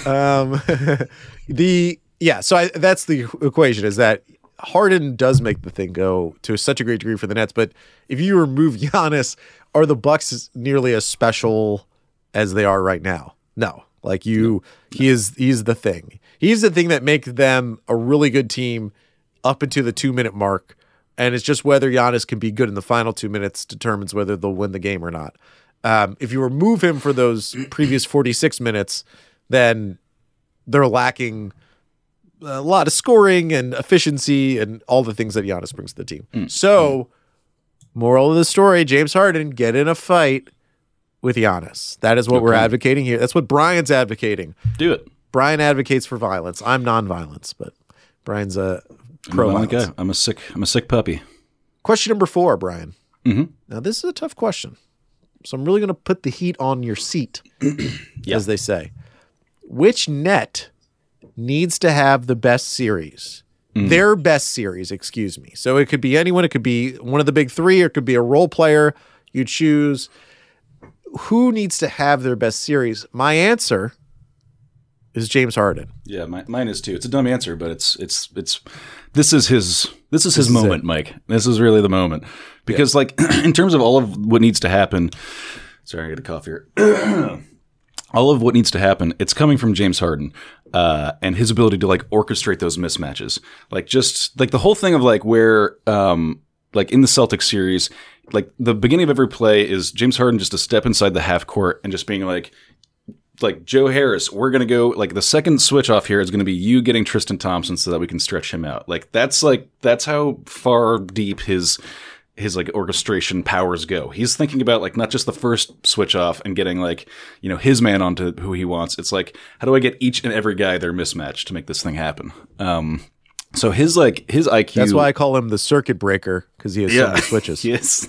So that's the equation, is that Harden does make the thing go to such a great degree for the Nets, but if you remove Giannis, are the Bucks nearly as special as they are right now? No. Like he's the thing. He's the thing that makes them a really good team up into the 2-minute mark, and it's just whether Giannis can be good in the final 2 minutes determines whether they'll win the game or not. If you remove him for those previous 46 minutes, then they're lacking a lot of scoring and efficiency and all the things that Giannis brings to the team. So, moral of the story, James Harden, get in a fight with Giannis. That is what we're advocating here. That's what Brian's advocating. Do it. Brian advocates for violence. I'm non-violence, but Brian's a pro-violence. I'm a sick puppy. Question number 4, Brian. Now, this is a tough question. So I'm really going to put the heat on your seat, as they say. Which net needs to have the best series? Their best series, excuse me. So it could be anyone. It could be one of the big three, or it could be a role player. You choose. Who needs to have their best series? My answer is James Harden. Yeah, mine is too. It's a dumb answer, but it's this is his moment, Mike. This is really the moment. Because like in terms of all of what needs to happen, sorry, I got a cough here. All of what needs to happen, it's coming from James Harden and his ability to like orchestrate those mismatches. Like just like the whole thing of like where like in the Celtics series, like the beginning of every play is James Harden just a step inside the half court and just being like Joe Harris, we're going to go like the second switch off here is going to be you getting Tristan Thompson so that we can stretch him out. That's how far deep his like orchestration powers go. He's thinking about like not just the first switch off and getting like, you know, his man onto who he wants. It's like, how do I get each and every guy their mismatch to make this thing happen? So his IQ. That's why I call him the circuit breaker, because he has so many switches. Yes,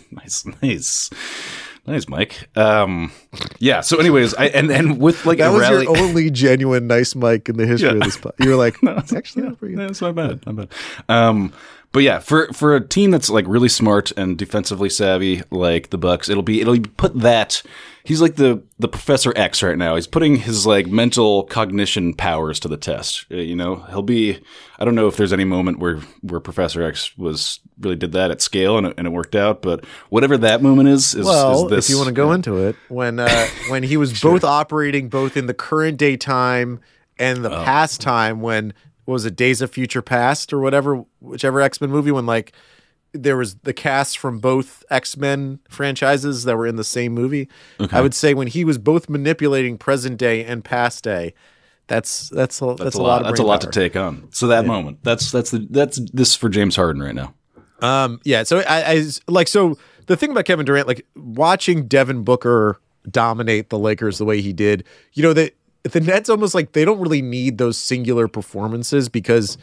nice, Mike. Yeah. So, anyways, and with like that was your only genuine nice Mike in the history of this. You were like, no, it's actually not pretty good. That's not bad. But yeah, for a team that's like really smart and defensively savvy, like the Bucks, it'll be put that. He's like the Professor X right now. He's putting his like mental cognition powers to the test. He'll be. I don't know if there's any moment where Professor X really did that at scale and it worked out. But whatever that moment is this. If you want to go into it, when he was both operating both in the current day time and the past time, when what was it, Days of Future Past or whichever X-Men movie, when like there was the cast from both X-Men franchises that were in the same movie. Okay. I would say when he was both manipulating present day and past day, that's a lot. That's a lot to take on. So that moment, that's this for James Harden right now. So I like, so the thing about Kevin Durant, like watching Devin Booker dominate the Lakers the way he did, the Nets almost like they don't really need those singular performances, because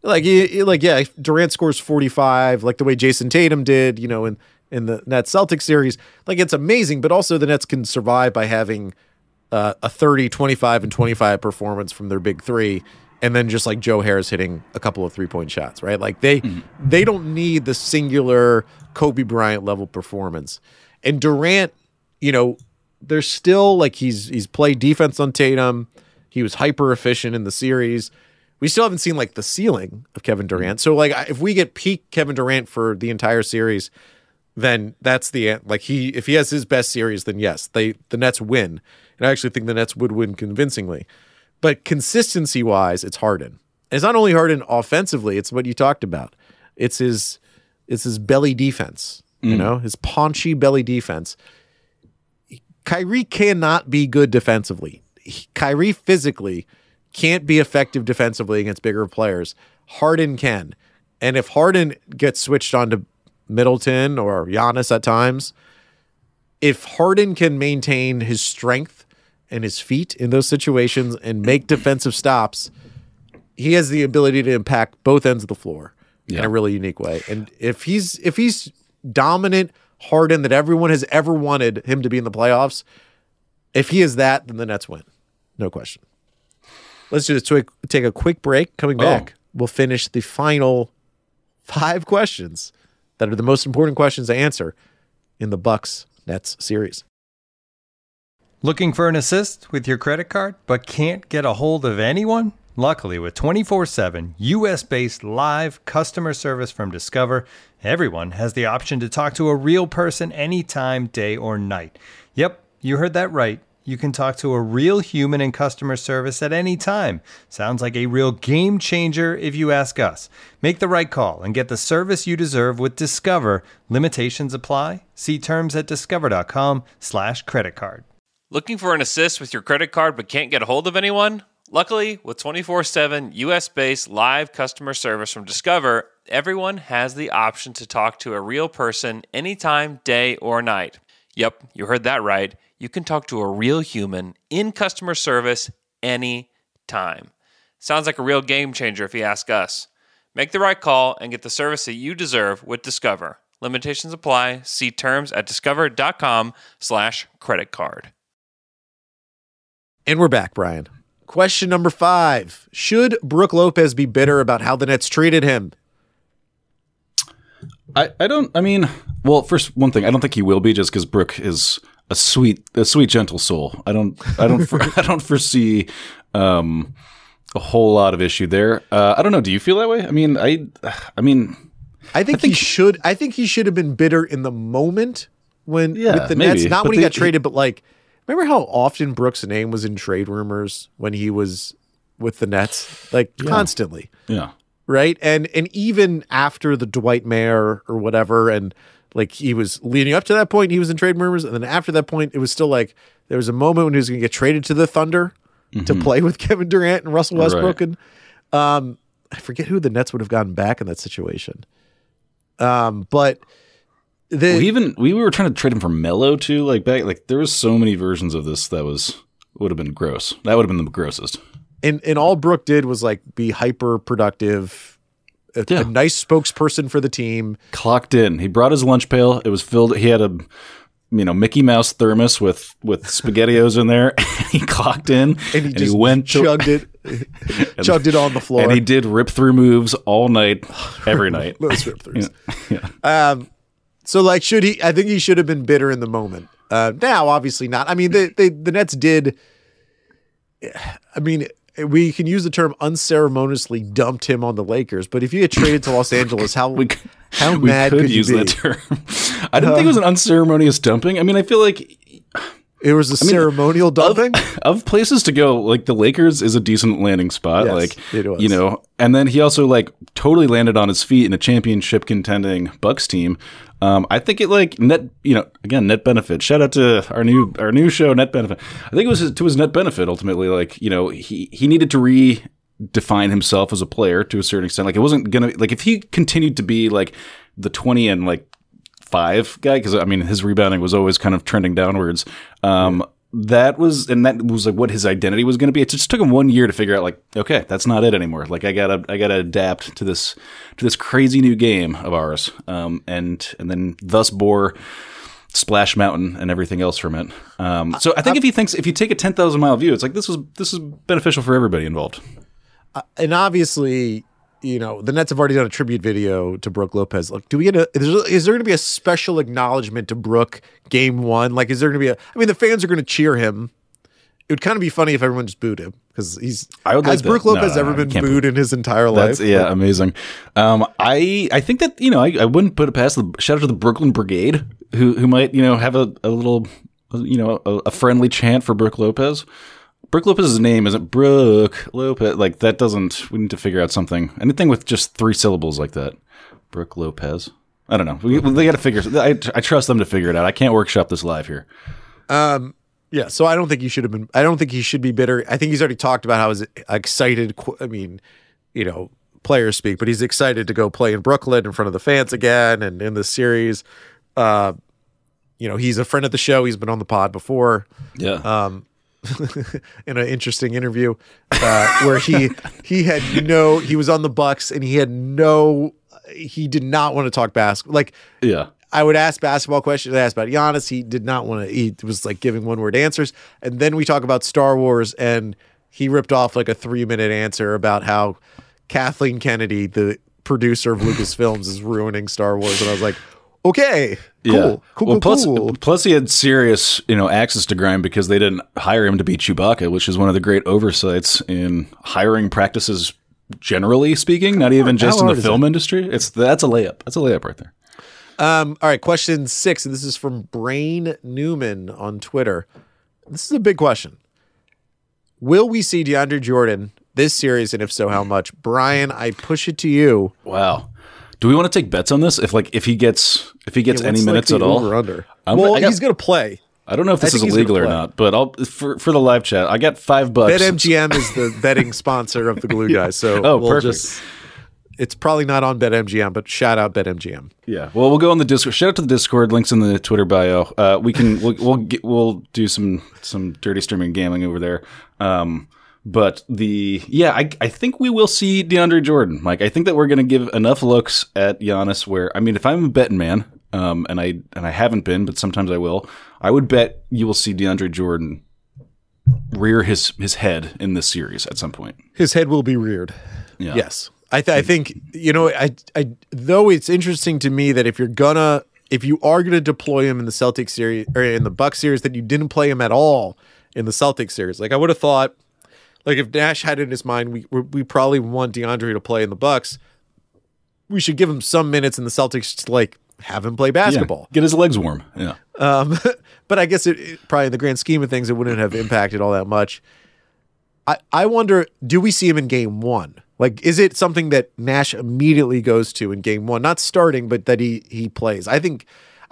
Durant scores 45 like the way Jason Tatum did, in the Nets Celtics series. Like, it's amazing, but also the Nets can survive by having a 30, 25, and 25 performance from their big three, and then just like Joe Harris hitting a couple of 3-point shots, right? Like they don't need the singular Kobe Bryant level performance. And Durant, there's still like he's played defense on Tatum. He was hyper efficient in the series. We still haven't seen like the ceiling of Kevin Durant. So like if we get peak Kevin Durant for the entire series, then that's the like if he has his best series, then yes, the Nets win. And I actually think the Nets would win convincingly. But consistency wise, it's Harden. And it's not only Harden offensively, it's what you talked about. It's his belly defense, his paunchy belly defense. Kyrie cannot be good defensively. Kyrie physically can't be effective defensively against bigger players. Harden can. And if Harden gets switched on to Middleton or Giannis at times, if Harden can maintain his strength and his feet in those situations and make defensive stops, he has the ability to impact both ends of the floor in a really unique way. And if he's dominant Harden that everyone has ever wanted him to be in the playoffs, if he is that, then the Nets win. No question. Let's do this. Take a quick break. Coming back, we'll finish the final 5 questions that are the most important questions to answer in the Bucks-Nets series. Looking for an assist with your credit card, but can't get a hold of anyone? Luckily, with 24/7 U.S.-based live customer service from Discover, everyone has the option to talk to a real person anytime, day or night. Yep, you heard that right. You can talk to a real human in customer service at any time. Sounds like a real game changer if you ask us. Make the right call and get the service you deserve with Discover. Limitations apply. See terms at discover.com/creditcard. Looking for an assist with your credit card but can't get a hold of anyone? Luckily, with 24/7 U.S.-based live customer service from Discover, everyone has the option to talk to a real person anytime, day or night. Yep, you heard that right. You can talk to a real human in customer service anytime. Sounds like a real game changer if you ask us. Make the right call and get the service that you deserve with Discover. Limitations apply. See terms at discover.com/creditcard. And we're back, Brian. Question number 5. Should Brook Lopez be bitter about how the Nets treated him? First, one thing, I don't think he will be, just because Brook is a sweet, gentle soul. I don't foresee a whole lot of issue there. I don't know. Do you feel that way? I think he should. I think he should have been bitter in the moment with the Nets, not when he got traded, but like, remember how often Brook's name was in trade rumors when he was with the Nets, constantly. Yeah. Right. And even after the Dwight Mayer or whatever, and like he was leading up to that point, he was in trade rumors. And then after that point, it was still like there was a moment when he was going to get traded to the Thunder to play with Kevin Durant and Russell Westbrook. Right. And I forget who the Nets would have gotten back in that situation. But we were trying to trade him for Melo too. There was so many versions of this that would have been gross. That would have been the grossest. And all Brook did was like be hyper productive a nice spokesperson for the team. Clocked in. He brought his lunch pail. It was filled. He had a Mickey Mouse thermos with SpaghettiOs in there. He clocked in and he went chugged it on the floor. And he did rip through moves all night, every night. Those rip throughs. So like, I think he should have been bitter in the moment. Now, obviously not. I mean, the Nets did. I mean, we can use the term unceremoniously dumped him on the Lakers, but if you get traded to Los Angeles, how mad could you be? That term. I didn't think it was an unceremonious dumping. I mean, I feel like it was a ceremonial dumping of places to go. Like the Lakers is a decent landing spot. Yes, like it was. And then he also like totally landed on his feet in a championship contending Bucks team. I think it like net benefit. Shout out to our new show, Net Benefit. I think it was to his net benefit ultimately. Like, he needed to redefine himself as a player to a certain extent. Like it wasn't gonna like if he continued to be like the 20 and like 5 guy, because I mean his rebounding was always kind of trending downwards. That was like what his identity was going to be. It just took him 1 year to figure out like, okay, that's not it anymore. Like I gotta adapt to this crazy new game of ours. And then thus bore Splash Mountain and everything else from it. So I think if you take a 10,000 mile view, it's like this is beneficial for everybody involved. And obviously, the Nets have already done a tribute video to Brook Lopez. Like, is there going to be a special acknowledgement to Brook game 1? Like, is there going to be the fans are going to cheer him. It would kind of be funny if everyone just booed him because has Brook Lopez ever been booed in his entire life? Yeah, amazing. I think that, I wouldn't put it past shout out to the Brooklyn Brigade who might, have a little, a friendly chant for Brook Lopez. Brook Lopez's name isn't Brook Lopez. Like that doesn't. We need to figure out something. Anything with just 3 syllables like that. Brook Lopez. I don't know. They got to figure. I trust them to figure it out. I can't workshop this live here. Yeah. So I don't think he should have been. I don't think he should be bitter. I think he's already talked about how excited. I mean, players speak, but he's excited to go play in Brooklyn in front of the fans again and in this series. He's a friend of the show. He's been on the pod before. Yeah. In an interesting interview where he was on the Bucks and he did not want to talk basketball. Like, yeah, I would ask basketball questions. I asked about Giannis. He did not want to. He was like giving 1-word answers. And then we talk about Star Wars, and he ripped off like a 3-minute answer about how Kathleen Kennedy, the producer of Lucasfilms, is ruining Star Wars. And I was like, okay, cool, yeah. Cool. Plus he had serious, axes to grind because they didn't hire him to be Chewbacca, which is one of the great oversights in hiring practices, generally speaking, not even just in the film industry. That's a layup. That's a layup right there. All right, question 6, and this is from Brain Newman on Twitter. This is a big question. Will we see DeAndre Jordan this series, and if so, how much? Brian, I push it to you. Wow. Do we want to take bets on this? If he gets any minutes at all? Under. He's going to play. I don't know if this is illegal or not, but for the live chat, I got $5. BetMGM is the betting sponsor of the Glue Guys, so perfect. It's probably not on BetMGM, but shout out BetMGM. Yeah, well, we'll go on the Discord. Shout out to the Discord. Links in the Twitter bio. We'll do some dirty streaming gambling over there. But I think we will see DeAndre Jordan. Like, I think that we're going to give enough looks at Giannis where, I mean, if I'm a betting man, and I haven't been, but sometimes I will, I would bet you will see DeAndre Jordan rear his head in this series at some point. His head will be reared. Yeah. Yes. I think, I though it's interesting to me that if you are going to deploy him in the Celtics series or in the Bucks series, that you didn't play him at all in the Celtics series. Like, I would have thought, like, if Nash had it in his mind, we probably want DeAndre to play in the Bucks. We should give him some minutes in the Celtics to like have him play basketball, get his legs warm. Yeah. But I guess it probably in the grand scheme of things, it wouldn't have impacted all that much. I wonder, do we see him in game 1? Like, is it something that Nash immediately goes to in game 1, not starting, but that he plays? I think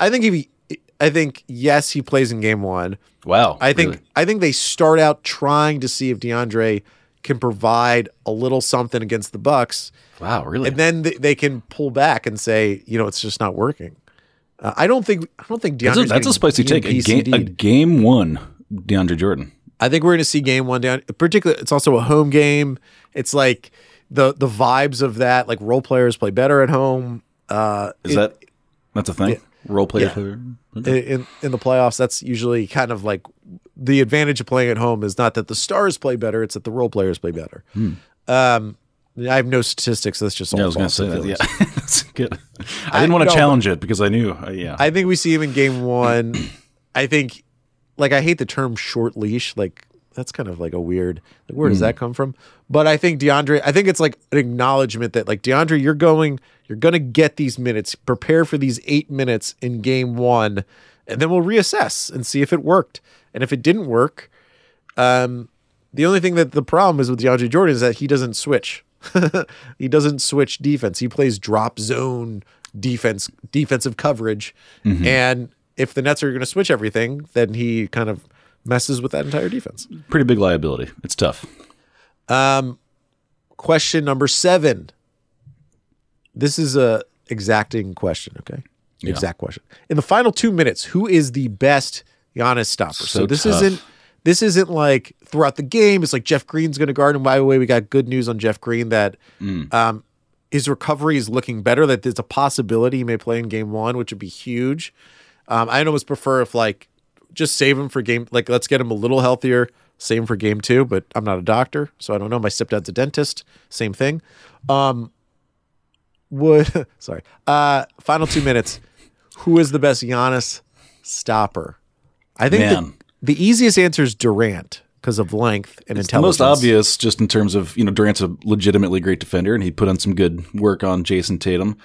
yes, he plays in game 1. Wow. I think they start out trying to see if DeAndre can provide a little something against the Bucks. Wow, really? And then they can pull back and say, it's just not working. I don't think DeAndre. That's a spicy take. A game 1 DeAndre Jordan. I think we're going to see game 1 down. Particularly, it's also a home game. It's like the vibes of that, like role players play better at home. That's a thing? Role players play better? In the playoffs, that's usually kind of like the advantage of playing at home is not that the stars play better, it's that the role players play better. I have no statistics. That's just all. I was going to say that. Yeah, that's good. I didn't want to challenge it because I knew. I think we see him in game one. I think, like, I hate the term short leash. Like, that's kind of like a weird. Like, where does that come from? But I think DeAndre. I think it's like an acknowledgement that, like, DeAndre, you're going to get these minutes. Prepare for these 8 minutes in game one, and then we'll reassess and see if it worked. And if it didn't work, the only thing that the problem is with DeAndre Jordan is that he doesn't switch. He doesn't switch defense. He plays drop zone defensive coverage. And if the Nets are going to switch everything, then he kind of messes with that entire defense. Pretty big liability. It's tough. Question number 7. This is a exacting question, okay? Yeah. Exact question. In the final 2 minutes, who is the best Giannis stopper? So this tough. This isn't like throughout the game. It's like Jeff Green's going to guard him. By the way, we got good news on Jeff Green that his recovery is looking better, that there's a possibility he may play in game one, which would be huge. I'd almost prefer if, like, just save him for game, like, let's get him a little healthier, save him for game 2, but I'm not a doctor, so I don't know. My stepdad's a dentist. Same thing. Final 2 minutes. Who is the best Giannis stopper? I think the easiest answer is Durant because of length and intelligence. The most obvious, just in terms of, Durant's a legitimately great defender, and he put on some good work on Jason Tatum.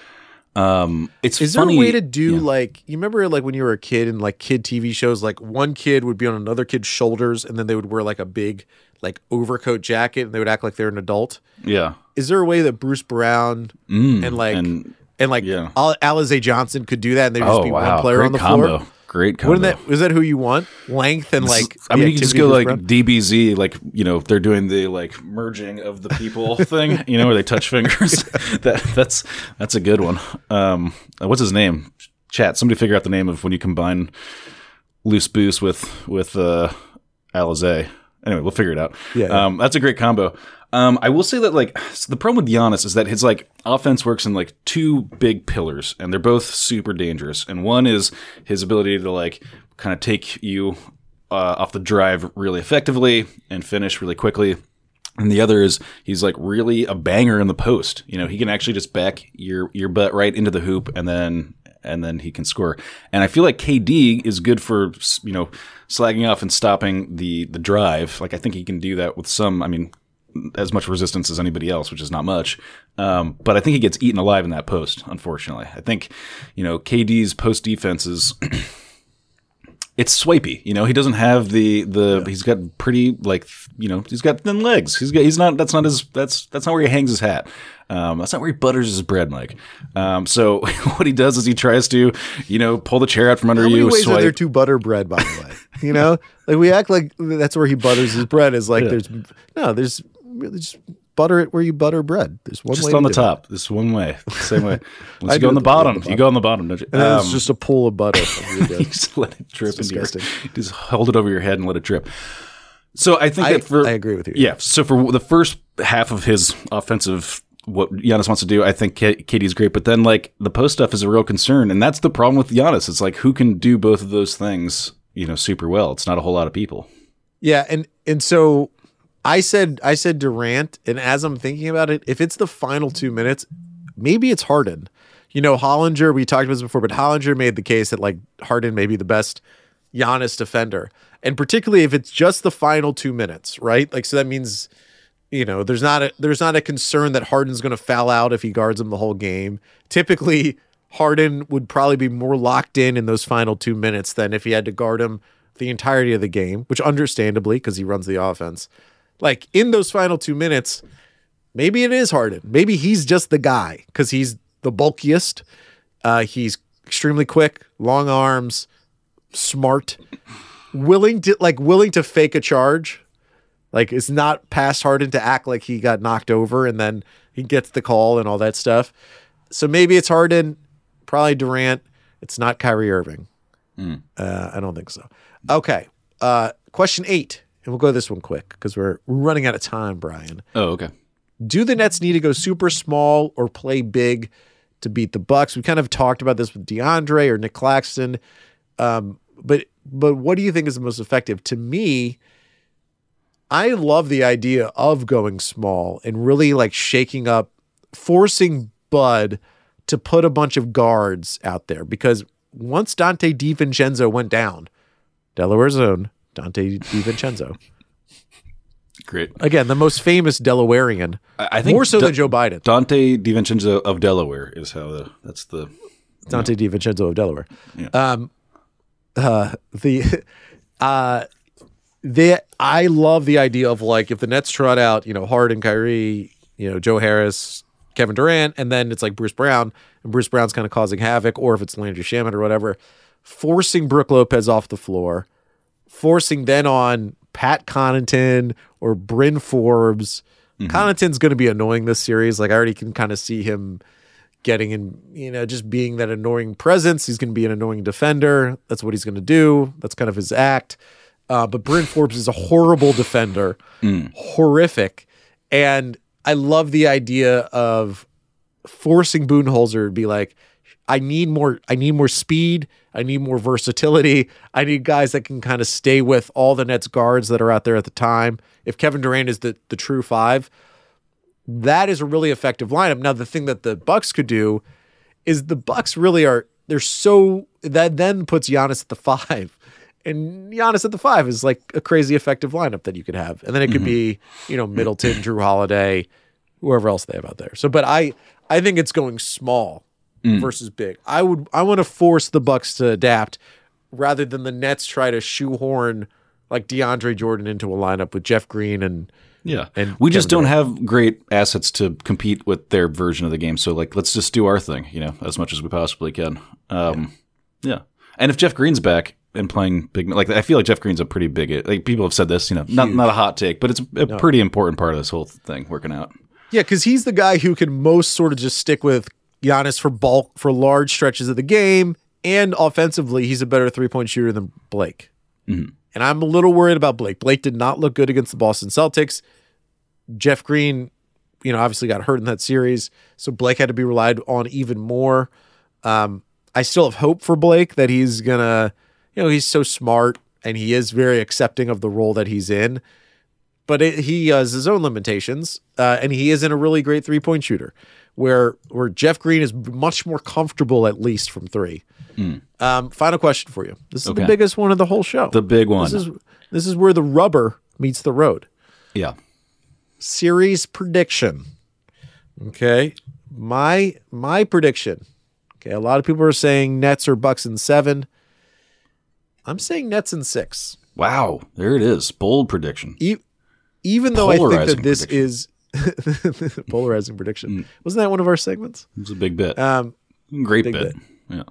Is there a way to do like, you remember like when you were a kid in like kid TV shows, like one kid would be on another kid's shoulders and then they would wear like a big like overcoat jacket and they would act like they're an adult? Yeah. Is there a way that Bruce Brown and Alize Johnson could do that and there'd just be one player on the floor? Great combo. Is that who you want? Length and like. I mean, you can just go like DBZ, like, they're doing the like merging of the people thing, where they touch fingers. That's a good one. What's his name? Chat. Somebody figure out the name of when you combine Loose Boost with Alize. Anyway, we'll figure it out. Yeah. That's a great combo. I will say that, like, so the problem with Giannis is that his, like, offense works in, like, 2 big pillars, and they're both super dangerous. And one is his ability to, like, kind of take you off the drive really effectively and finish really quickly. And the other is he's, like, really a banger in the post. He can actually just back your butt right into the hoop, and then he can score. And I feel like KD is good for, slagging off and stopping the drive. Like, I think he can do that with as much resistance as anybody else, which is not much. But I think he gets eaten alive in that post, unfortunately. I think, KD's post defense is, it's swipey. He doesn't have he's got pretty, like, he's got thin legs. That's not where he hangs his hat. That's not where he butters his bread, Mike. So what he does is he tries to, pull the chair out from under you. How many ways are there to butter bread, by the way? Like we act like that's where he butters his bread is like, there's really just butter it where you butter bread. There's one just way on the top. There's one way. Same way. Once you go on the bottom, you go on the bottom, don't you? And it's just a pool of butter. You just let it drip into just hold it over your head and let it drip. So I think I agree with you. Yeah. So for the first half of his offensive, what Giannis wants to do, I think KD's great. But then, like, the post stuff is a real concern, and that's the problem with Giannis. It's like, who can do both of those things, super well? It's not a whole lot of people. Yeah, and so I said Durant, and as I'm thinking about it, if it's the final 2 minutes, maybe it's Harden. Hollinger, we talked about this before, but Hollinger made the case that, like, Harden may be the best Giannis defender. And particularly if it's just the final 2 minutes, right? Like, so that means, there's not a concern that Harden's going to foul out if he guards him the whole game. Typically, Harden would probably be more locked in those final 2 minutes than if he had to guard him the entirety of the game, which understandably, because he runs the offense. Like, in those final 2 minutes, maybe it is Harden. Maybe he's just the guy because he's the bulkiest. He's extremely quick, long arms, smart, willing to fake a charge. Like, it's not past Harden to act like he got knocked over and then he gets the call and all that stuff. So maybe it's Harden, probably Durant. It's not Kyrie Irving. I don't think so. Okay. Question 8. And we'll go this one quick because we're running out of time, Brian. Oh, okay. Do the Nets need to go super small or play big to beat the Bucks? We kind of talked about this with DeAndre or Nick Claxton. But what do you think is the most effective? To me, I love the idea of going small and really like shaking up, forcing Bud to put a bunch of guards out there, because once Dante DiVincenzo went down, Delaware's own Dante DiVincenzo. Great. Again, the most famous Delawarean. I think more so than Joe Biden. Dante DiVincenzo of Delaware is how that's the Dante DiVincenzo of Delaware. Yeah. I love the idea of like if the Nets trot out, Harden, Kyrie, Joe Harris, Kevin Durant, and then it's like Bruce Brown, and Bruce Brown's kind of causing havoc, or if it's Landry Shamet or whatever, forcing Brook Lopez off the floor, forcing then on Pat Connaughton or Bryn Forbes. Mm-hmm. Connaughton's going to be annoying this series. Like I already can kind of see him getting in, just being that annoying presence. He's going to be an annoying defender. That's what he's going to do. That's kind of his act. But Bryn Forbes is a horrible defender, horrific. And I love the idea of forcing Budenholzer to be like, I need more speed. I need more versatility. I need guys that can kind of stay with all the Nets guards that are out there at the time. If Kevin Durant is the true five, that is a really effective lineup. Now, the thing that the Bucks could do is the Bucks really that then puts Giannis at the five. And Giannis at the five is like a crazy effective lineup that you could have. And then it could be, Middleton, Drew Holiday, whoever else they have out there. So, but I think it's going small versus big. I want to force the Bucks to adapt rather than the Nets try to shoehorn like DeAndre Jordan into a lineup with Jeff Green and we just don't have great assets to compete with their version of the game. So like, let's just do our thing, as much as we possibly can. Yeah. And if Jeff Green's back and playing big, like I feel like Jeff Green's a pretty big, like people have said this, not a hot take, but it's a pretty important part of this whole thing working out. Yeah. Cause he's the guy who can most sort of just stick with Giannis for large stretches of the game. And offensively, he's a better 3-point shooter than Blake. Mm-hmm. And I'm a little worried about Blake. Blake did not look good against the Boston Celtics. Jeff Green, obviously got hurt in that series. So Blake had to be relied on even more. I still have hope for Blake that he's going to, he's so smart and he is very accepting of the role that he's in. But he has his own limitations. And he isn't a really great 3-point shooter where Jeff Green is much more comfortable, at least from three. Final question for you. This is the biggest one of the whole show. The big one. This is where the rubber meets the road. Yeah. Series prediction. Okay. My prediction. Okay. A lot of people are saying Nets or Bucks in 7. I'm saying Nets in 6. Wow. There it is. Bold prediction. Even though I think that this is polarizing prediction. Wasn't that one of our segments? It was a big bit. Great bit. Yeah.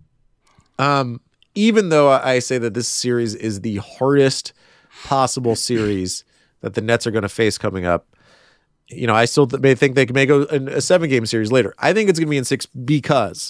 Even though I say that this series is the hardest possible series that the Nets are going to face coming up, I still may think they may go in a 7-game series later. I think it's going to be in 6 because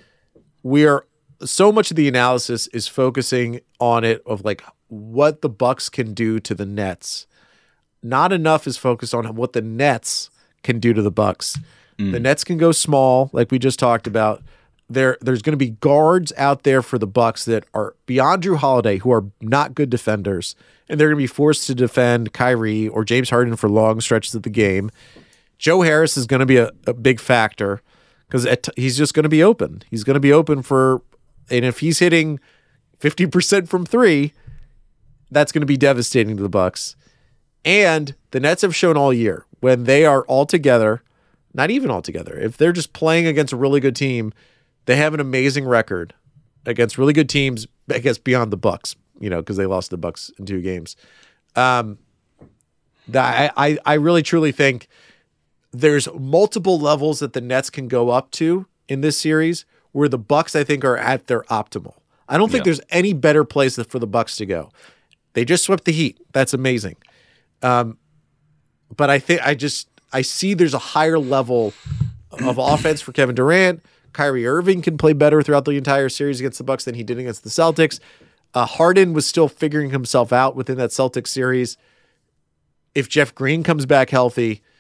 so much of the analysis is focusing on it of like what the Bucks can do to the Nets. Not enough is focused on what the Nets can do to the Bucks. The Nets can go small, like we just talked about. There's going to be guards out there for the Bucks that are beyond Drew Holiday, who are not good defenders, and they're going to be forced to defend Kyrie or James Harden for long stretches of the game. Joe Harris is going to be a big factor because he's just going to be open. He's going to be open and if he's hitting 50% from 3, that's going to be devastating to the Bucks. And the Nets have shown all year when they are all together, not even all together, if they're just playing against a really good team, they have an amazing record against really good teams, I guess beyond the Bucks, because they lost the Bucks in 2 games. I really truly think there's multiple levels that the Nets can go up to in this series where the Bucks, I think, are at their optimal. I don't think there's any better place for the Bucks to go. They just swept the Heat. That's amazing. But I think I see there's a higher level of offense for Kevin Durant. Kyrie Irving can play better throughout the entire series against the Bucks than he did against the Celtics. Harden was still figuring himself out within that Celtics series. If Jeff Green comes back healthy,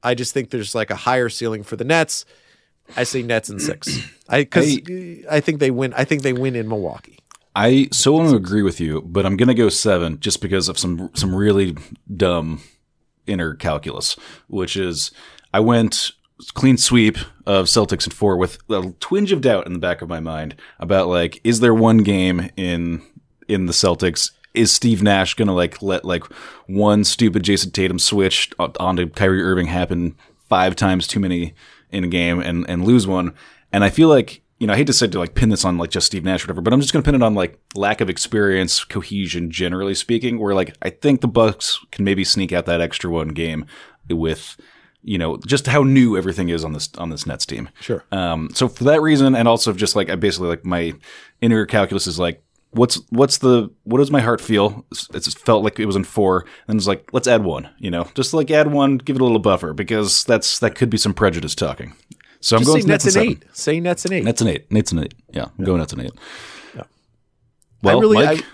I just think there's like a higher ceiling for the Nets. I say Nets in 6. I think they win. I think they win in Milwaukee. I so want to agree with you, but I'm going to go 7 just because of some really dumb inner calculus, which is I went clean sweep of Celtics in 4 with a twinge of doubt in the back of my mind about like, is there one game in the Celtics? Is Steve Nash going to like let like one stupid Jason Tatum switch onto Kyrie Irving happen 5 times too many in a game and lose one? And I feel like, you know, I hate to say to like pin this on like just Steve Nash or whatever, but I'm just going to pin it on like lack of experience, cohesion, generally speaking, where like I think the Bucks can maybe sneak out that extra one game with, you know, just how new everything is on this Nets team. Sure. So for that reason, and also just like I basically like my inner calculus is like, what does my heart feel? It's felt like it was in 4, and it's like, let's add 1, you know, just like add 1, give it a little buffer because that could be some prejudice talking. So I'm going Nets in 8. Say Nets in 8. Nets in 8. Nets in 8. Yeah, I'm going Nets in 8. Yeah. Well, Mike,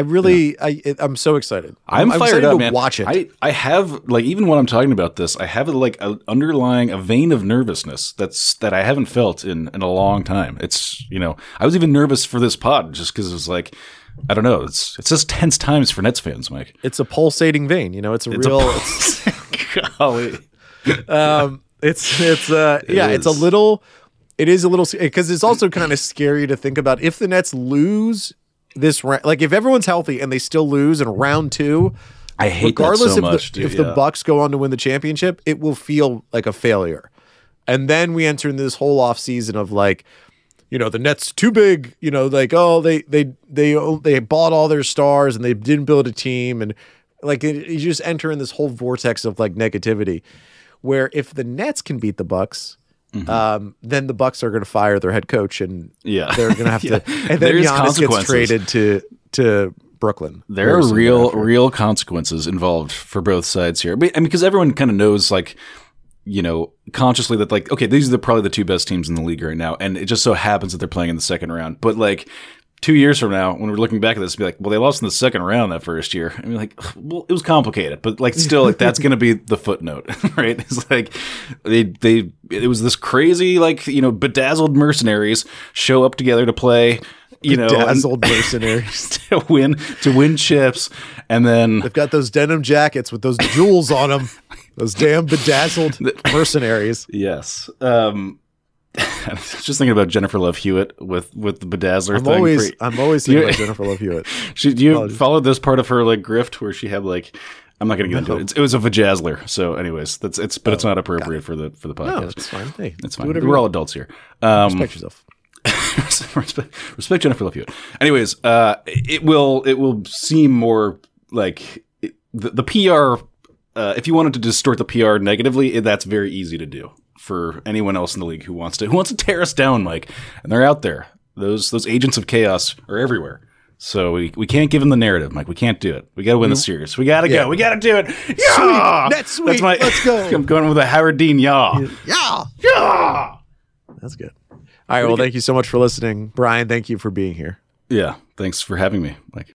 I'm so excited. I'm fired up, man. Watch it. I have like even when I'm talking about this, I have like an underlying vein of nervousness that I haven't felt in a long time. It's, you know, I was even nervous for this pod just because it was like, I don't know. It's just tense times for Nets fans, Mike. It's a pulsating vein. You know, it's golly. It's a little because it's also kind of scary to think about if the Nets lose this round, like if everyone's healthy and they still lose in round 2, I hate regardless that so much, if the Bucks go on to win the championship, it will feel like a failure. And then we enter into this whole off season of like, you know, the Nets too big, you know, like, oh, they bought all their stars and they didn't build a team, and like you just enter in this whole vortex of like negativity. Where if the Nets can beat the Bucks, then the Bucks are going to fire their head coach, and they're going to have to. And then Giannis gets traded to Brooklyn. There are real consequences involved for both sides here. But, I mean, because everyone kind of knows, like, you know, consciously that, like, okay, these are probably the 2 best teams in the league right now, and it just so happens that they're playing in the second round. But like 2 years from now, when we're looking back at this, be like, well, they lost in the second round that first year. I mean, like, well, it was complicated, but like, still, like, that's going to be the footnote, right? It's like it was this crazy, like, you know, bedazzled mercenaries show up together to play, you bedazzled mercenaries to win chips, and then they've got those denim jackets with those jewels on them, those damn bedazzled mercenaries. Yes. I was just thinking about Jennifer Love Hewitt with the bedazzler thing. I'm always thinking about Jennifer Love Hewitt. Do you follow this part of her like grift where she had like, I'm not going to get into it. It was a vajazzler. So, anyways, but it's not appropriate for the podcast. No, it's fine. Hey, it's fine. We're all adults here. Respect yourself. respect Jennifer Love Hewitt. Anyways, it will seem more like the PR. If you wanted to distort the PR negatively, that's very easy to do for anyone else in the league who wants to tear us down, Mike. And they're out there. Those agents of chaos are everywhere. So we can't give them the narrative, Mike. We can't do it. We got to win the series. We got to go. We got to do it. Yeah! That's sweet. Let's go. I'm going with a Howard Dean yaw. Yeah. Yeah. That's good. All right. Well, thank you so much for listening. Brian, thank you for being here. Yeah. Thanks for having me, Mike.